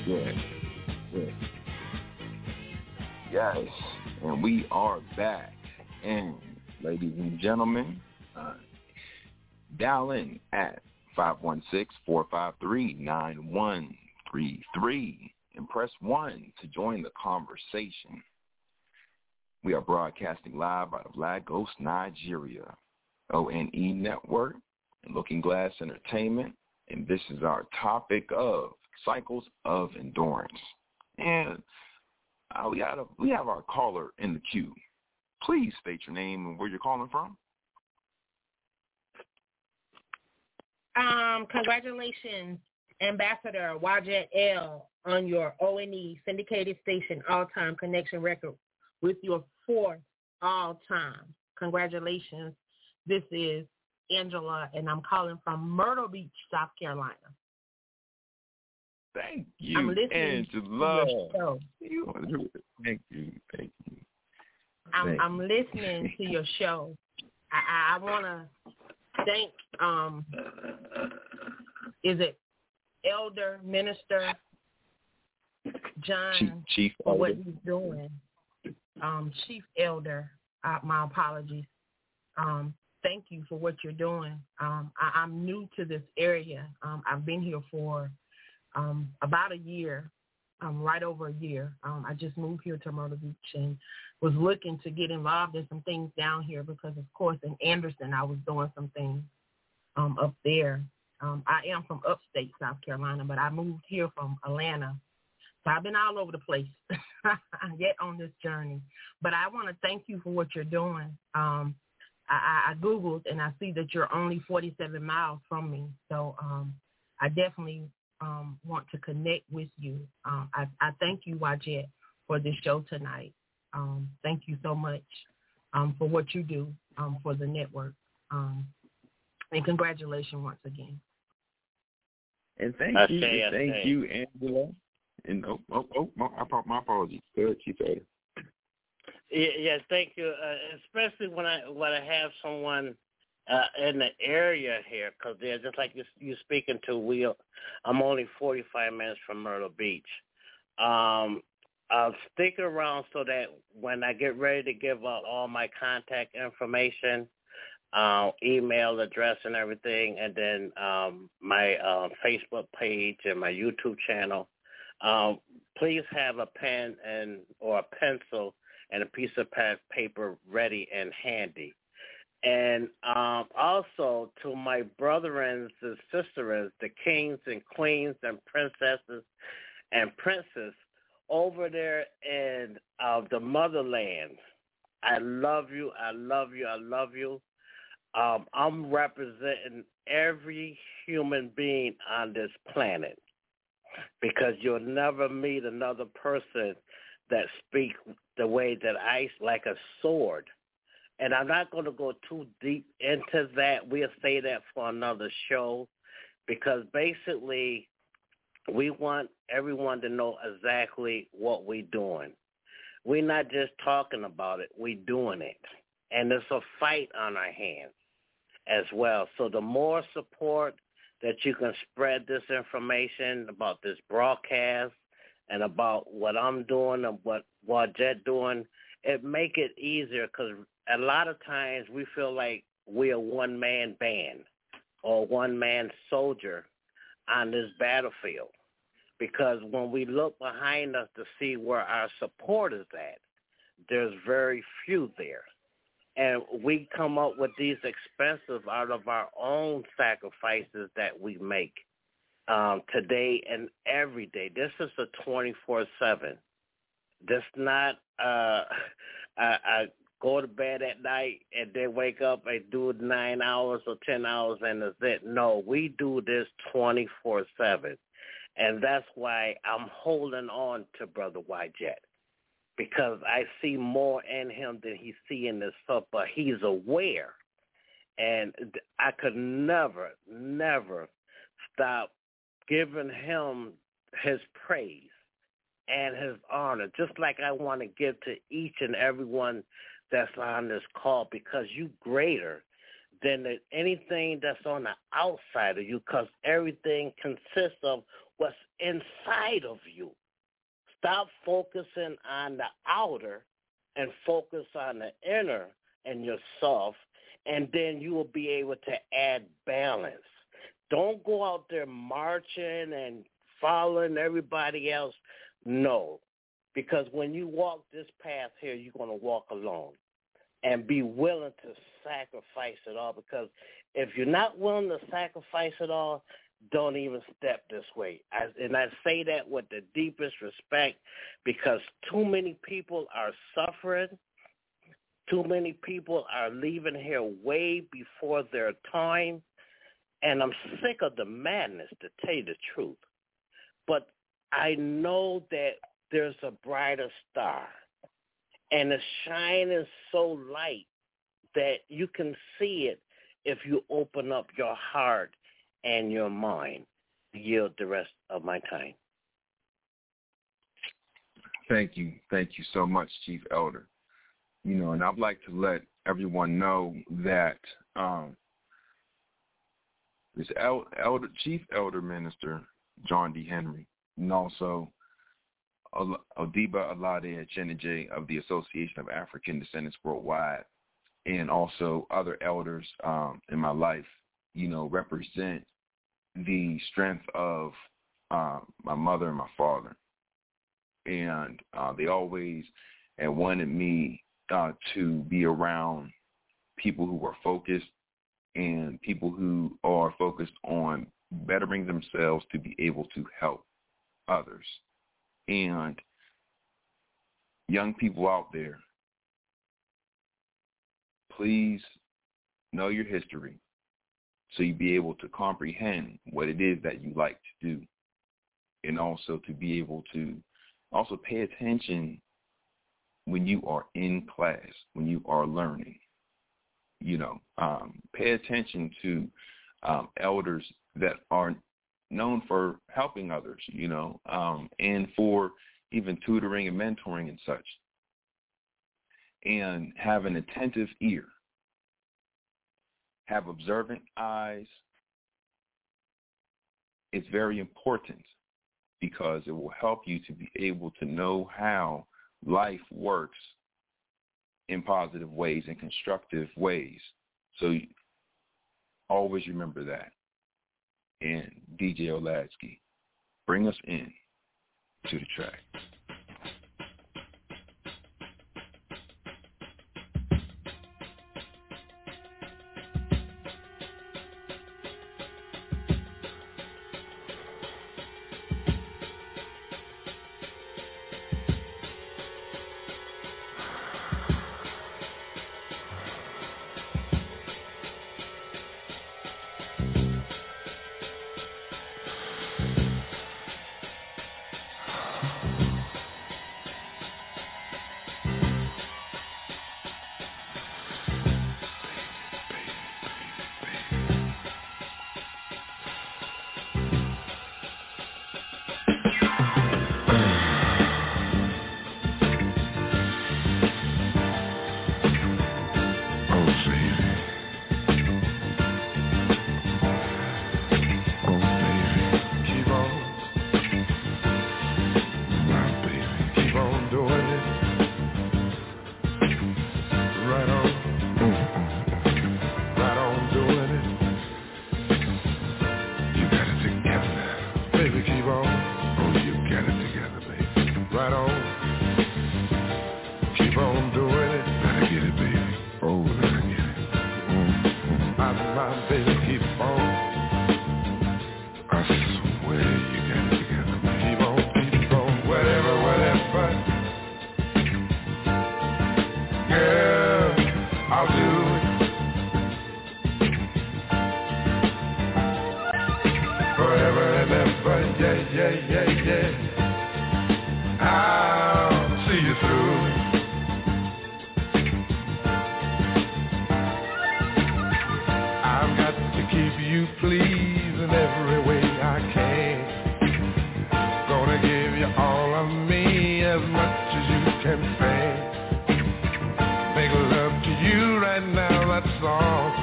Good. Yes, and we are back. And ladies and gentlemen, dial in at 516-453-9133 and press 1 to join the conversation. We are broadcasting live out of Lagos, Nigeria, ONE Network, and Looking Glass Entertainment, and this is our topic of cycles of endurance. And we have our caller in the queue. Please state your name and where you're calling from. Congratulations, Ambassador Wajet L, on your ONE syndicated station all-time connection record with your 4th all-time. Congratulations. This is Angela, and I'm calling from Myrtle Beach, South Carolina. Thank you, I'm listening Angela. to your show. Thank you. I'm listening to your show. I want to thank, is it Elder Minister John Chief for Elder. what he's doing? Chief Elder, my apologies. Thank you for what you're doing. I'm new to this area. I've been here for about a year, right over a year. I just moved here to Myrtle Beach and was looking to get involved in some things down here because, of course, in Anderson I was doing some things up there. I am from upstate South Carolina, but I moved here from Atlanta. So I've been all over the place yet on this journey. But I want to thank you for what you're doing. I Googled, and I see that you're only 47 miles from me. So I definitely want to connect with you. I thank you, Wajet, for this show tonight. Thank you so much for what you do for the network. And congratulations once again. And thank you, Angela. And my apologies. Good, Chief Elder. Yes, thank you. Especially when I have someone in the area here, because they're just like you speaking to. I'm only 45 minutes from Myrtle Beach. I'll stick around so that when I get ready to give out all my contact information, email address and everything, and then my Facebook page and my YouTube channel, please have a pen or a pencil and a piece of paper ready and handy. And also to my brethren and sisters, the kings and queens and princesses and princes over there in the motherland, I love you, I love you, I love you. I'm representing every human being on this planet, because you'll never meet another person that speak the way that I, like a sword. And I'm not going to go too deep into that. We'll say that for another show, because basically we want everyone to know exactly what we're doing. We're not just talking about it, we're doing it. And there's a fight on our hands as well. So the more support that you can spread this information about this broadcast and about what I'm doing and what Wajet doing, it make it easier, because a lot of times we feel like we're a one-man band or one-man soldier on this battlefield. Because when we look behind us to see where our support is at, there's very few there. And we come up with these expenses out of our own sacrifices that we make today and every day. This is a 24/7. This not I go to bed at night and then wake up and do 9 hours or 10 hours and that's it. No, we do this 24/7. And that's why I'm holding on to Brother Wajet, because I see more in him than he see in this stuff, but he's aware. And I could never stop giving him his praise and his honor, just like I want to give to each and every one that's on this call, because you greater than anything that's on the outside of you, because everything consists of what's inside of you. Stop focusing on the outer and focus on the inner and yourself, and then you will be able to add balance. Don't go out there marching and following everybody else. No, because when you walk this path here, you're going to walk alone, and be willing to sacrifice it all, because if you're not willing to sacrifice it all, don't even step this way. And I say that with the deepest respect, because too many people are suffering. Too many people are leaving here way before their time. And I'm sick of the madness, to tell you the truth. But I know that there's a brighter star. And it's shining so light that you can see it if you open up your heart and your mind. Yield the rest of my time. Thank you. Thank you so much, Chief Elder. You know, and I'd like to let everyone know that this Chief Elder Minister John D. Henry, and also Odiba Alade Chenije of the Association of African Descendants Worldwide, and also other elders in my life, you know, represent the strength of my mother and my father. And they always wanted me to be around people who are focused and people who are focused on bettering themselves to be able to help others. And young people out there, please know your history so you be able to comprehend what it is that you like to do, and also to be able to also pay attention when you are in class, when you are learning. You know, pay attention to elders that are known for helping others, you know, and for even tutoring and mentoring and such. And have an attentive ear. Have observant eyes. It's very important because it will help you to be able to know how life works in positive ways and constructive ways. So always remember that. And DJ Oladsky, bring us in to the track.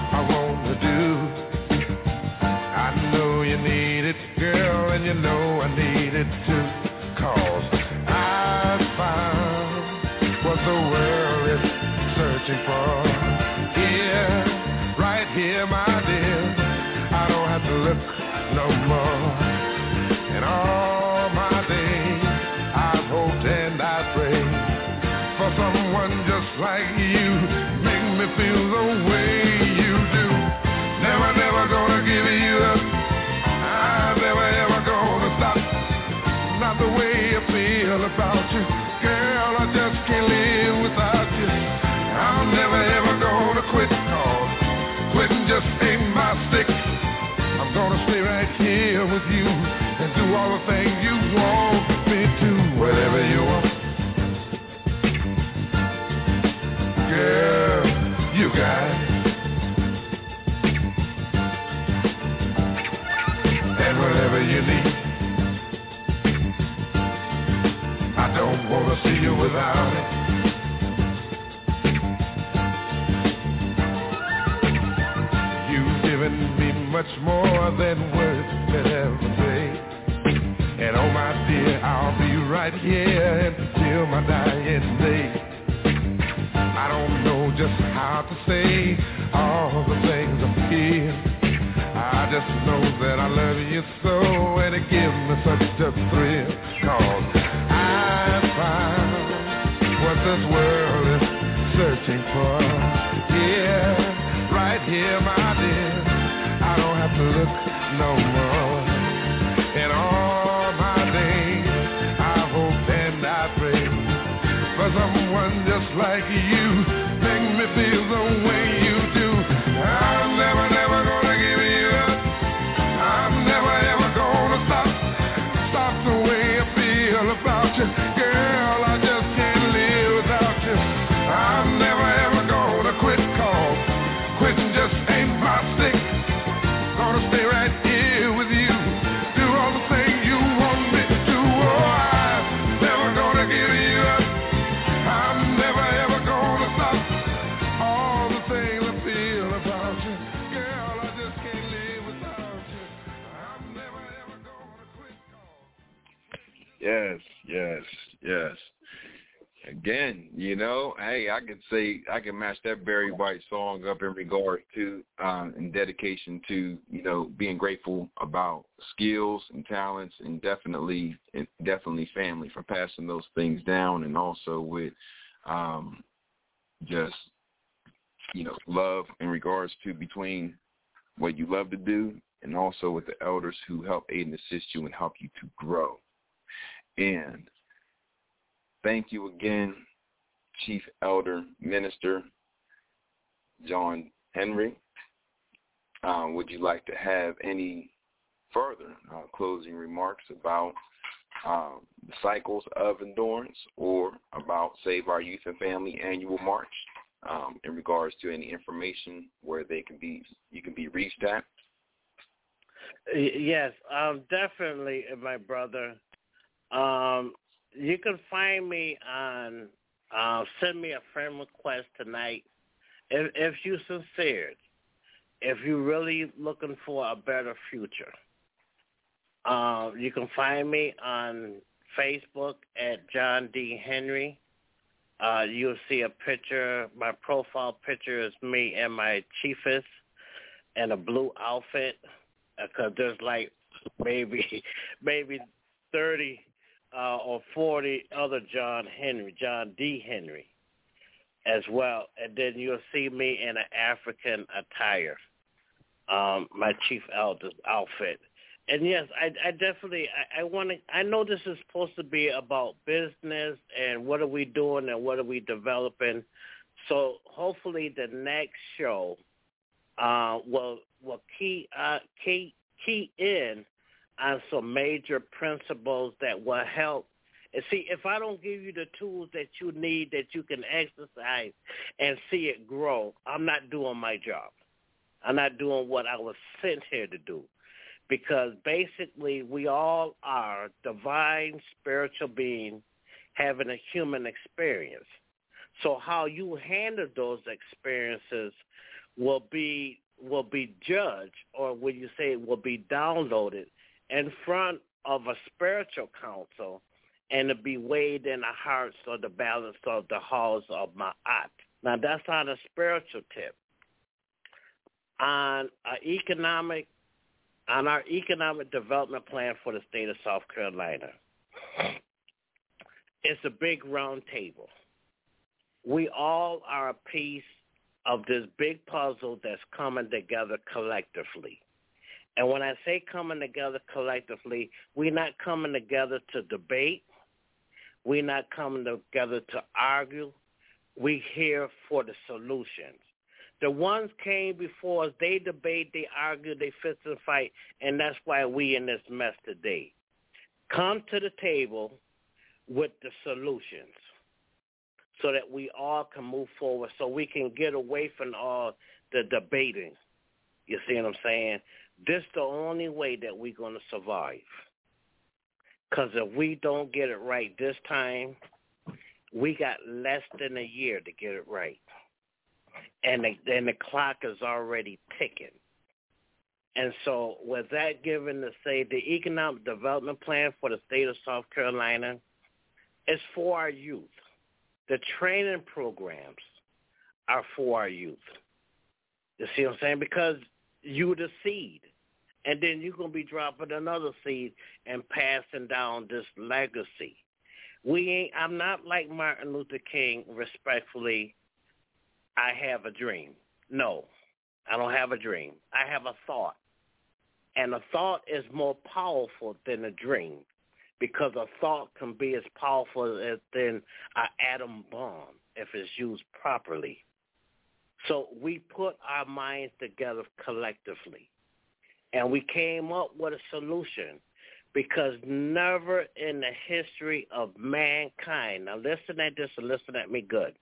I know you need it, girl, and you know I feel the way you do. Never, never gonna give you up. I'm never, ever gonna stop. Not the way I feel about you. Girl, I just can't live without you. I'm never, ever gonna quit, 'cause quitting just ain't my stick. I'm gonna stay right here with you and do all the things you want me to. Whatever you want. Girl, you got it. And whatever you need. I don't want to see you without it. You've given me much more than words could ever say. And oh my dear, I'll be right here until my dying day. I don't know just how to say all the things I feel. I just know that I love you so, and it gives me such a thrill. 'Cause I found what this world is searching for. Yeah, right here, my dear. I don't have to look no more. In all my days, I hope and I pray for someone just like you. Make me feel the way you do. I'm never, never gonna give you up. I'm never, ever gonna stop the way I feel about you. Girl, I just can't live without you. I'm never, ever gonna quit, 'cause quitting just ain't my stick. Gonna stay right here with you. Do all the things you want me to do. Oh, I'm never gonna give you up. I'm never, ever gonna stop. All the things I feel about you. Girl, I just can't live without you. I'm never, ever gonna quit. Yes, yes, yes. Again, you know, hey, I can match that Barry White song up in regards to in dedication to, you know, being grateful about skills and talents, and definitely family for passing those things down, and also with just, you know, love in regards to between what you love to do and also with the elders who help aid and assist you and help you to grow. And thank you again, Chief Elder Minister John Henry. Would you like to have any further closing remarks about the Cycles of Endurance, or about Save Our Youth and Family Annual March, in regards to any information where you can be reached at? Yes, definitely, my brother. You can find me on, send me a friend request tonight. If you're sincere, if you're really looking for a better future, you can find me on Facebook at John D. Henry. You'll see a picture. My profile picture is me and my chiefess in a blue outfit, because there's like maybe 30 or 40 other John D. Henry as well. And then you'll see me in an African attire, my chief elder's outfit. And yes, I definitely, I know this is supposed to be about business and what are we doing and what are we developing. So hopefully the next show will key in on some major principles that will help. And see, if I don't give you the tools that you need, that you can exercise and see it grow, I'm not doing my job. I'm not doing what I was sent here to do. Because basically we all are divine spiritual beings having a human experience. So how you handle those experiences will be judged, or when you say it will be downloaded in front of a spiritual council, and to be weighed in the hearts or the balance of the halls of Ma'at. Now that's on a spiritual tip. On our economic development plan for the state of South Carolina, it's a big round table. We all are a piece of this big puzzle that's coming together collectively. And when I say coming together collectively, we're not coming together to debate. We're not coming together to argue. We're here for the solutions. The ones came before us, they debate, they argue, they fist and fight, and that's why we in this mess today. Come to the table with the solutions so that we all can move forward, so we can get away from all the debating. You see what I'm saying? This is the only way that we're going to survive. Because if we don't get it right this time, we got less than a year to get it right. And the clock is already ticking. And so with that given to say, the economic development plan for the state of South Carolina is for our youth. The training programs are for our youth. You see what I'm saying? Because you're the seed. And then you're going to be dropping another seed and passing down this legacy. I'm not like Martin Luther King, respectfully. I have a dream. No, I don't have a dream. I have a thought. And a thought is more powerful than a dream, because a thought can be as powerful as an atom bomb if it's used properly. So we put our minds together collectively, and we came up with a solution, because never in the history of mankind, now listen at this and listen at me good,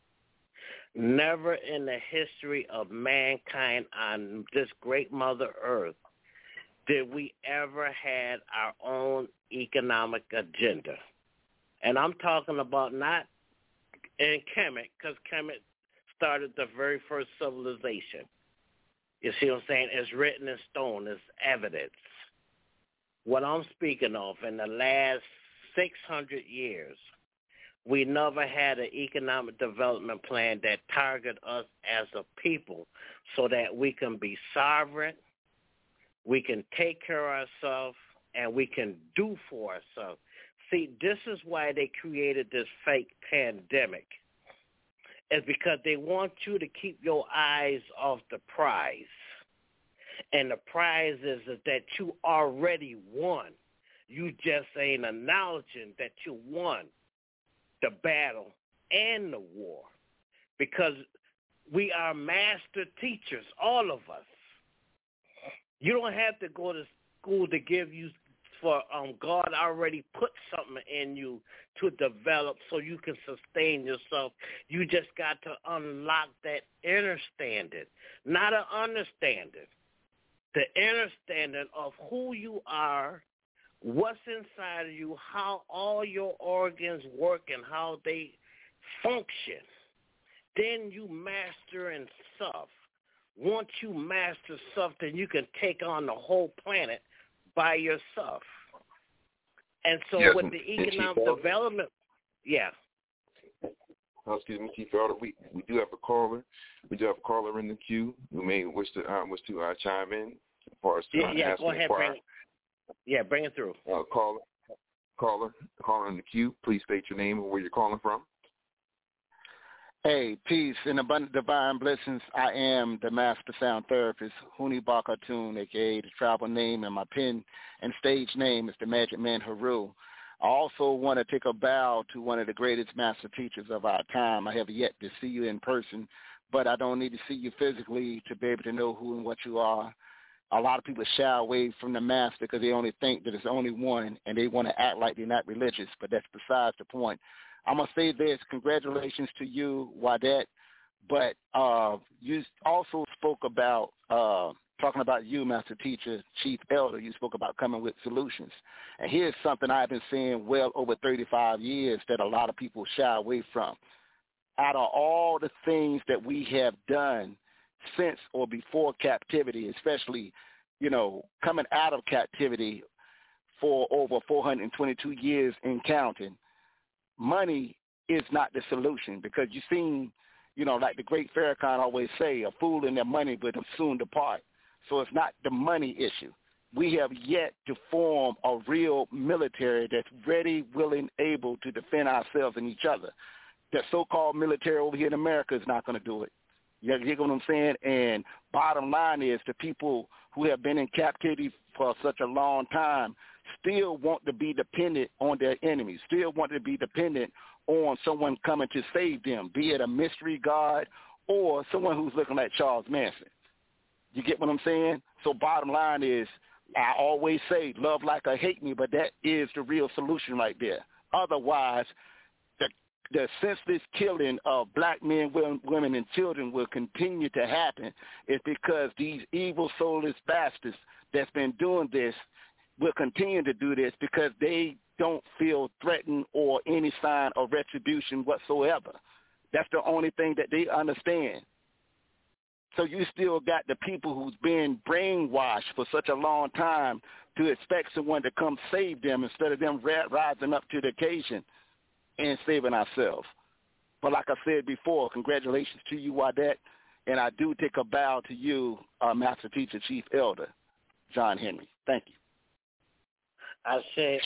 never in the history of mankind on this great Mother Earth did we ever had our own economic agenda. And I'm talking about not in Kemet, because Kemet started the very first civilization. You see what I'm saying? It's written in stone. It's evidence. What I'm speaking of, in the last 600 years, we never had an economic development plan that target us as a people so that we can be sovereign, we can take care of ourselves, and we can do for ourselves. See, this is why they created this fake pandemic. It's because they want you to keep your eyes off the prize. And the prize is that you already won. You just ain't acknowledging that you won the battle and the war, because we are master teachers, all of us. You don't have to go to school to give you, for God already put something in you to develop so you can sustain yourself. You just got to unlock that understanding, not an understanding, the understanding of who you are, what's inside of you, how all your organs work and how they function. Then you master in self. Once you master self, then you can take on the whole planet by yourself. And so yes, with the economic development, yeah. Excuse me, Chief Elder. We do have a caller. We do have a caller in the queue who may wish to chime in as far as go ahead, bring it through. Caller in the queue. Please state your name and where you're calling from. Hey, peace and abundant divine blessings. I am the master sound therapist, Huni Bakatun, a.k.a. the tribal name, and my pen and stage name is the Magic Man Haru. I also want to take a bow to one of the greatest master teachers of our time. I have yet to see you in person, but I don't need to see you physically to be able to know who and what you are. A lot of people shy away from the master because they only think that it's only one, and they want to act like they're not religious, but that's besides the point. I'm going to say this, congratulations to you, Wadet, but you also spoke about, talking about you, Master Teacher, Chief Elder, you spoke about coming with solutions. And here's something I've been saying well over 35 years that a lot of people shy away from. Out of all the things that we have done since or before captivity, especially, coming out of captivity for over 422 years and counting, money is not the solution, because you've seen, like the great Farrakhan always say, a fool in their money but soon depart. So it's not the money issue. We have yet to form a real military that's ready, willing, able to defend ourselves and each other. The so-called military over here in America is not going to do it. You get what I'm saying? And bottom line is the people who have been in captivity for such a long time still want to be dependent on their enemies, still want to be dependent on someone coming to save them, be it a mystery God or someone who's looking like Charles Manson. You get what I'm saying? So bottom line is, I always say, love like or hate me, but that is the real solution right there. Otherwise, the senseless killing of black men, women, and children will continue to happen. It's because these evil, soulless bastards that's been doing this will continue to do this because they don't feel threatened or any sign of retribution whatsoever. That's the only thing that they understand. So you still got the people who's been brainwashed for such a long time to expect someone to come save them instead of them rising up to the occasion and saving ourselves. But like I said before, congratulations to you, Wadette, and I do take a bow to you, Master Teacher, Chief Elder, John Henry. Thank you. I say.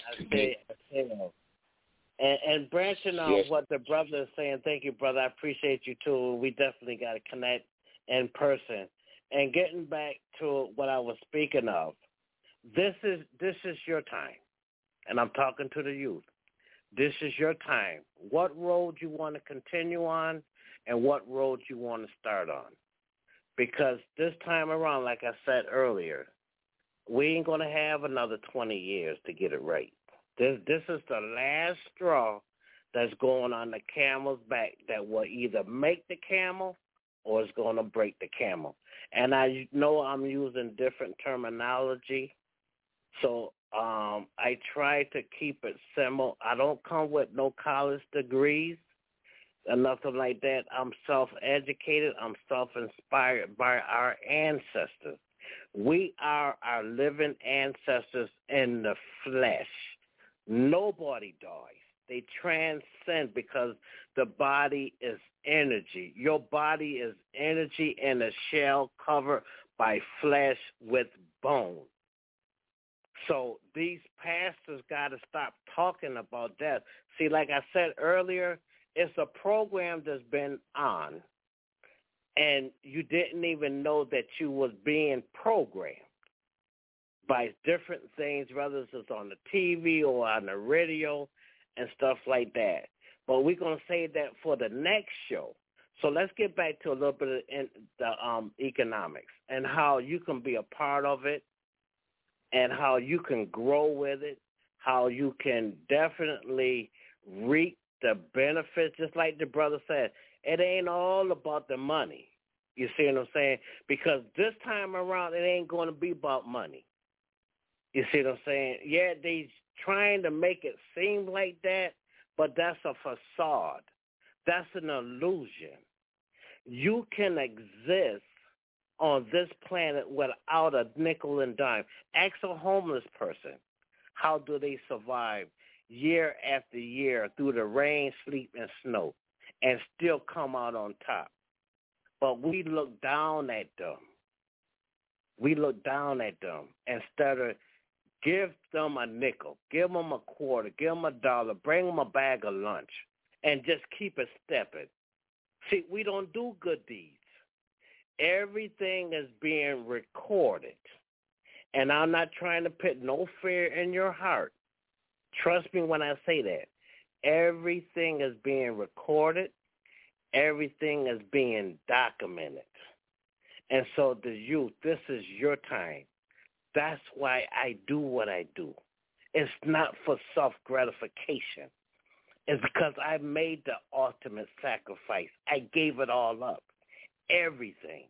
And branching on what the brother is saying, thank you, brother. I appreciate you, too. We definitely got to connect in person. And getting back to what I was speaking of, this is your time, and I'm talking to the youth. This is your time. What road you want to continue on and what road you want to start on. Because this time around, like I said earlier, we ain't going to have another 20 years to get it right. This is the last straw that's going on the camel's back that will either make the camel or it's going to break the camel. And I know I'm using different terminology, so I try to keep it simple. I don't come with no college degrees or nothing like that. I'm self-educated. I'm self-inspired by our ancestors. We are our living ancestors in the flesh. Nobody dies. They transcend because the body is energy. Your body is energy in a shell covered by flesh with bone. So these pastors got to stop talking about death. See, like I said earlier, it's a program that's been on, and you didn't even know that you was being programmed by different things, whether it's on the TV or on the radio and stuff like that. But we're going to save that for the next show. So let's get back to a little bit of the economics and how you can be a part of it and how you can grow with it, how you can definitely reap the benefits, just like the brother said. It ain't all about the money. You see what I'm saying? Because this time around, it ain't going to be about money. You see what I'm saying? Yeah, they trying to make it seem like that, but that's a facade. That's an illusion. You can exist on this planet without a nickel and dime. Ask a homeless person, how do they survive year after year through the rain, sleet, and snow and still come out on top? But we look down at them. We look down at them instead of give them a nickel, give them a quarter, give them $1, bring them a bag of lunch, and just keep it stepping. See, we don't do good deeds. Everything is being recorded. And I'm not trying to put no fear in your heart. Trust me when I say that. Everything is being recorded. Everything is being documented. And so the youth, this is your time. That's why I do what I do. It's not for self-gratification. It's because I made the ultimate sacrifice. I gave it all up. Everything.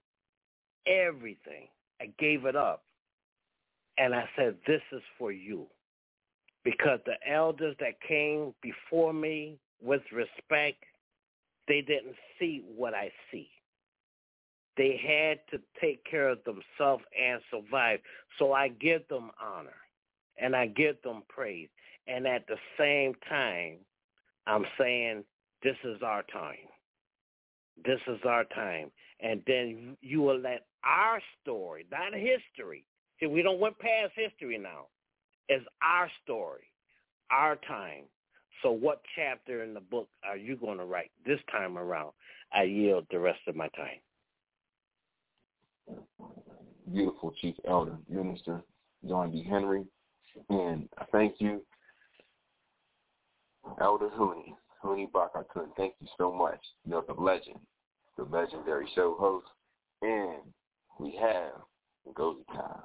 I gave it up. And I said, this is for you. Because the elders that came before me with respect, they didn't see what I see. They had to take care of themselves and survive. So I give them honor and I give them praise. And at the same time, I'm saying this is our time. This is our time. And then you will let our story, not history. See, we don't went past history now. It's our story, our time. So what chapter in the book are you going to write this time around? I yield the rest of my time. beautiful Chief Elder Minister John D. Henry. And I thank you, Elder Huni Bakatun. Thank you so much. You know, the legendary show host. And we have Ngozi Time.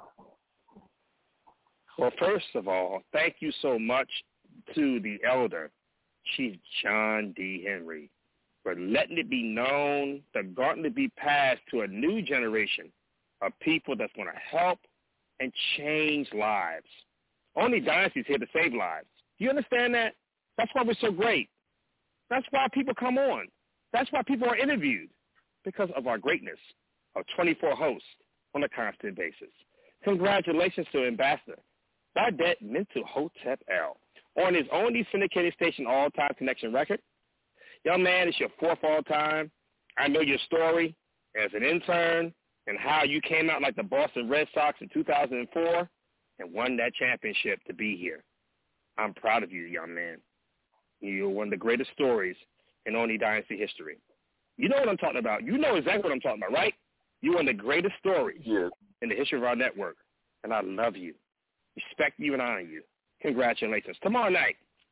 Well, first of all, thank you so much to the Elder, Chief John D. Henry, for letting it be known, the gauntlet be passed to a new generation of people that's going to help and change lives. Only Dynasty is here to save lives. Do you understand that? That's why we're so great. That's why people come on. That's why people are interviewed, because of our greatness of 24 hosts on a constant basis. Congratulations to Ambassador Baudet Mentu Hotep L on his only syndicated station all-time connection record. Young man, it's your fourth all-time. I know your story as an intern and how you came out like the Boston Red Sox in 2004 and won that championship to be here. I'm proud of you, young man. You're one of the greatest stories in Oni Dynasty history. You know what I'm talking about. You know exactly what I'm talking about, right? You're one of the greatest stories in the history of our network, and I love you, respect you, and honor you. Congratulations. Tomorrow night,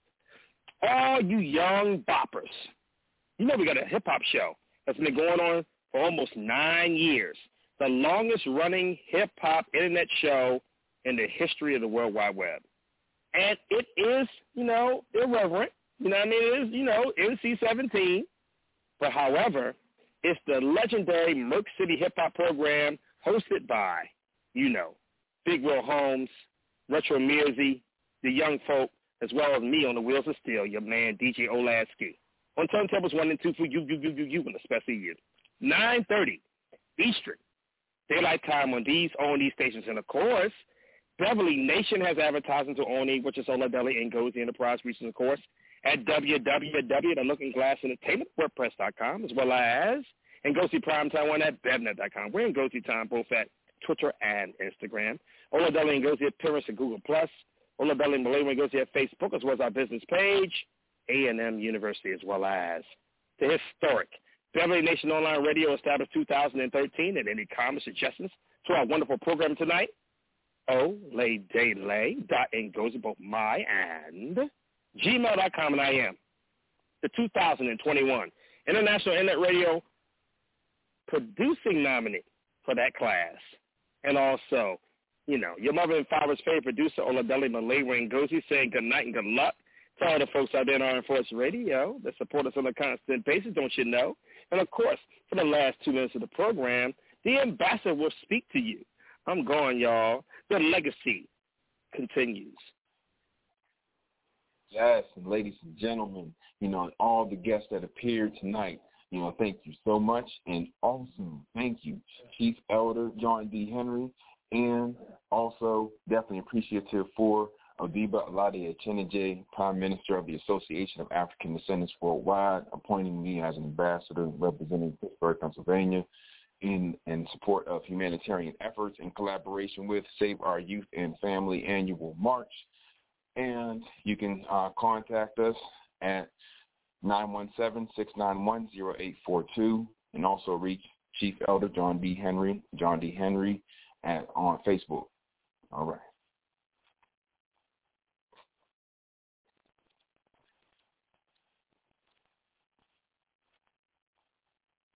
all you young boppers, you know we got a hip-hop show that's been going on for almost 9 years, the longest-running hip-hop internet show in the history of the World Wide Web. And it is, irreverent. You know what I mean? It is, NC-17. But, however, it's the legendary Merc City hip-hop program hosted by, Big Will Holmes, Retro Mirzi, the young folk, as well as me on the Wheels of Steel, your man DJ Olasky. On turntables 1 and 2 for you, and especially you. 9:30 Eastern Daylight Time on these stations. And, of course, Beverly Nation has advertising to Oni, which is Oladeli and Ngozi Enterprise Regions, of course, at www.theLookingGlassEntertainment.wordpress.com, as well as Ngozi Primetime One at BevNet.com. We're Ngozi Time both at Twitter and Instagram. Oladeli and Ngozi appearance at Google+. Oladeli and Malay and Ngozi at Facebook, as well as our business page, A&M University, as well as the historic Beverly Nation Online Radio, established 2013. And any comments, suggestions to our wonderful program tonight, Oladele.Ngozi, both my and gmail.com, and I am the 2021 International Internet Radio Producing Nominee for that class. And also, your mother and father's favorite producer, Oladeli Malawi Ngozi, saying good night and good luck to all the folks out there in Armed Forces Radio that support us on a constant basis, don't you know? And, of course, for the last 2 minutes of the program, the ambassador will speak to you. I'm going, y'all. The legacy continues. Yes, and ladies and gentlemen, all the guests that appeared tonight, thank you so much. And also, thank you, Chief Elder John D. Henry, and also definitely appreciative for Abiba Alade Echenije, Prime Minister of the Association of African Descendants Worldwide, appointing me as an ambassador representing Pittsburgh, Pennsylvania, in support of humanitarian efforts in collaboration with Save Our Youth and Family Annual March. And you can contact us at 917-691-0842, and also reach Chief Elder John D. Henry on Facebook. All right.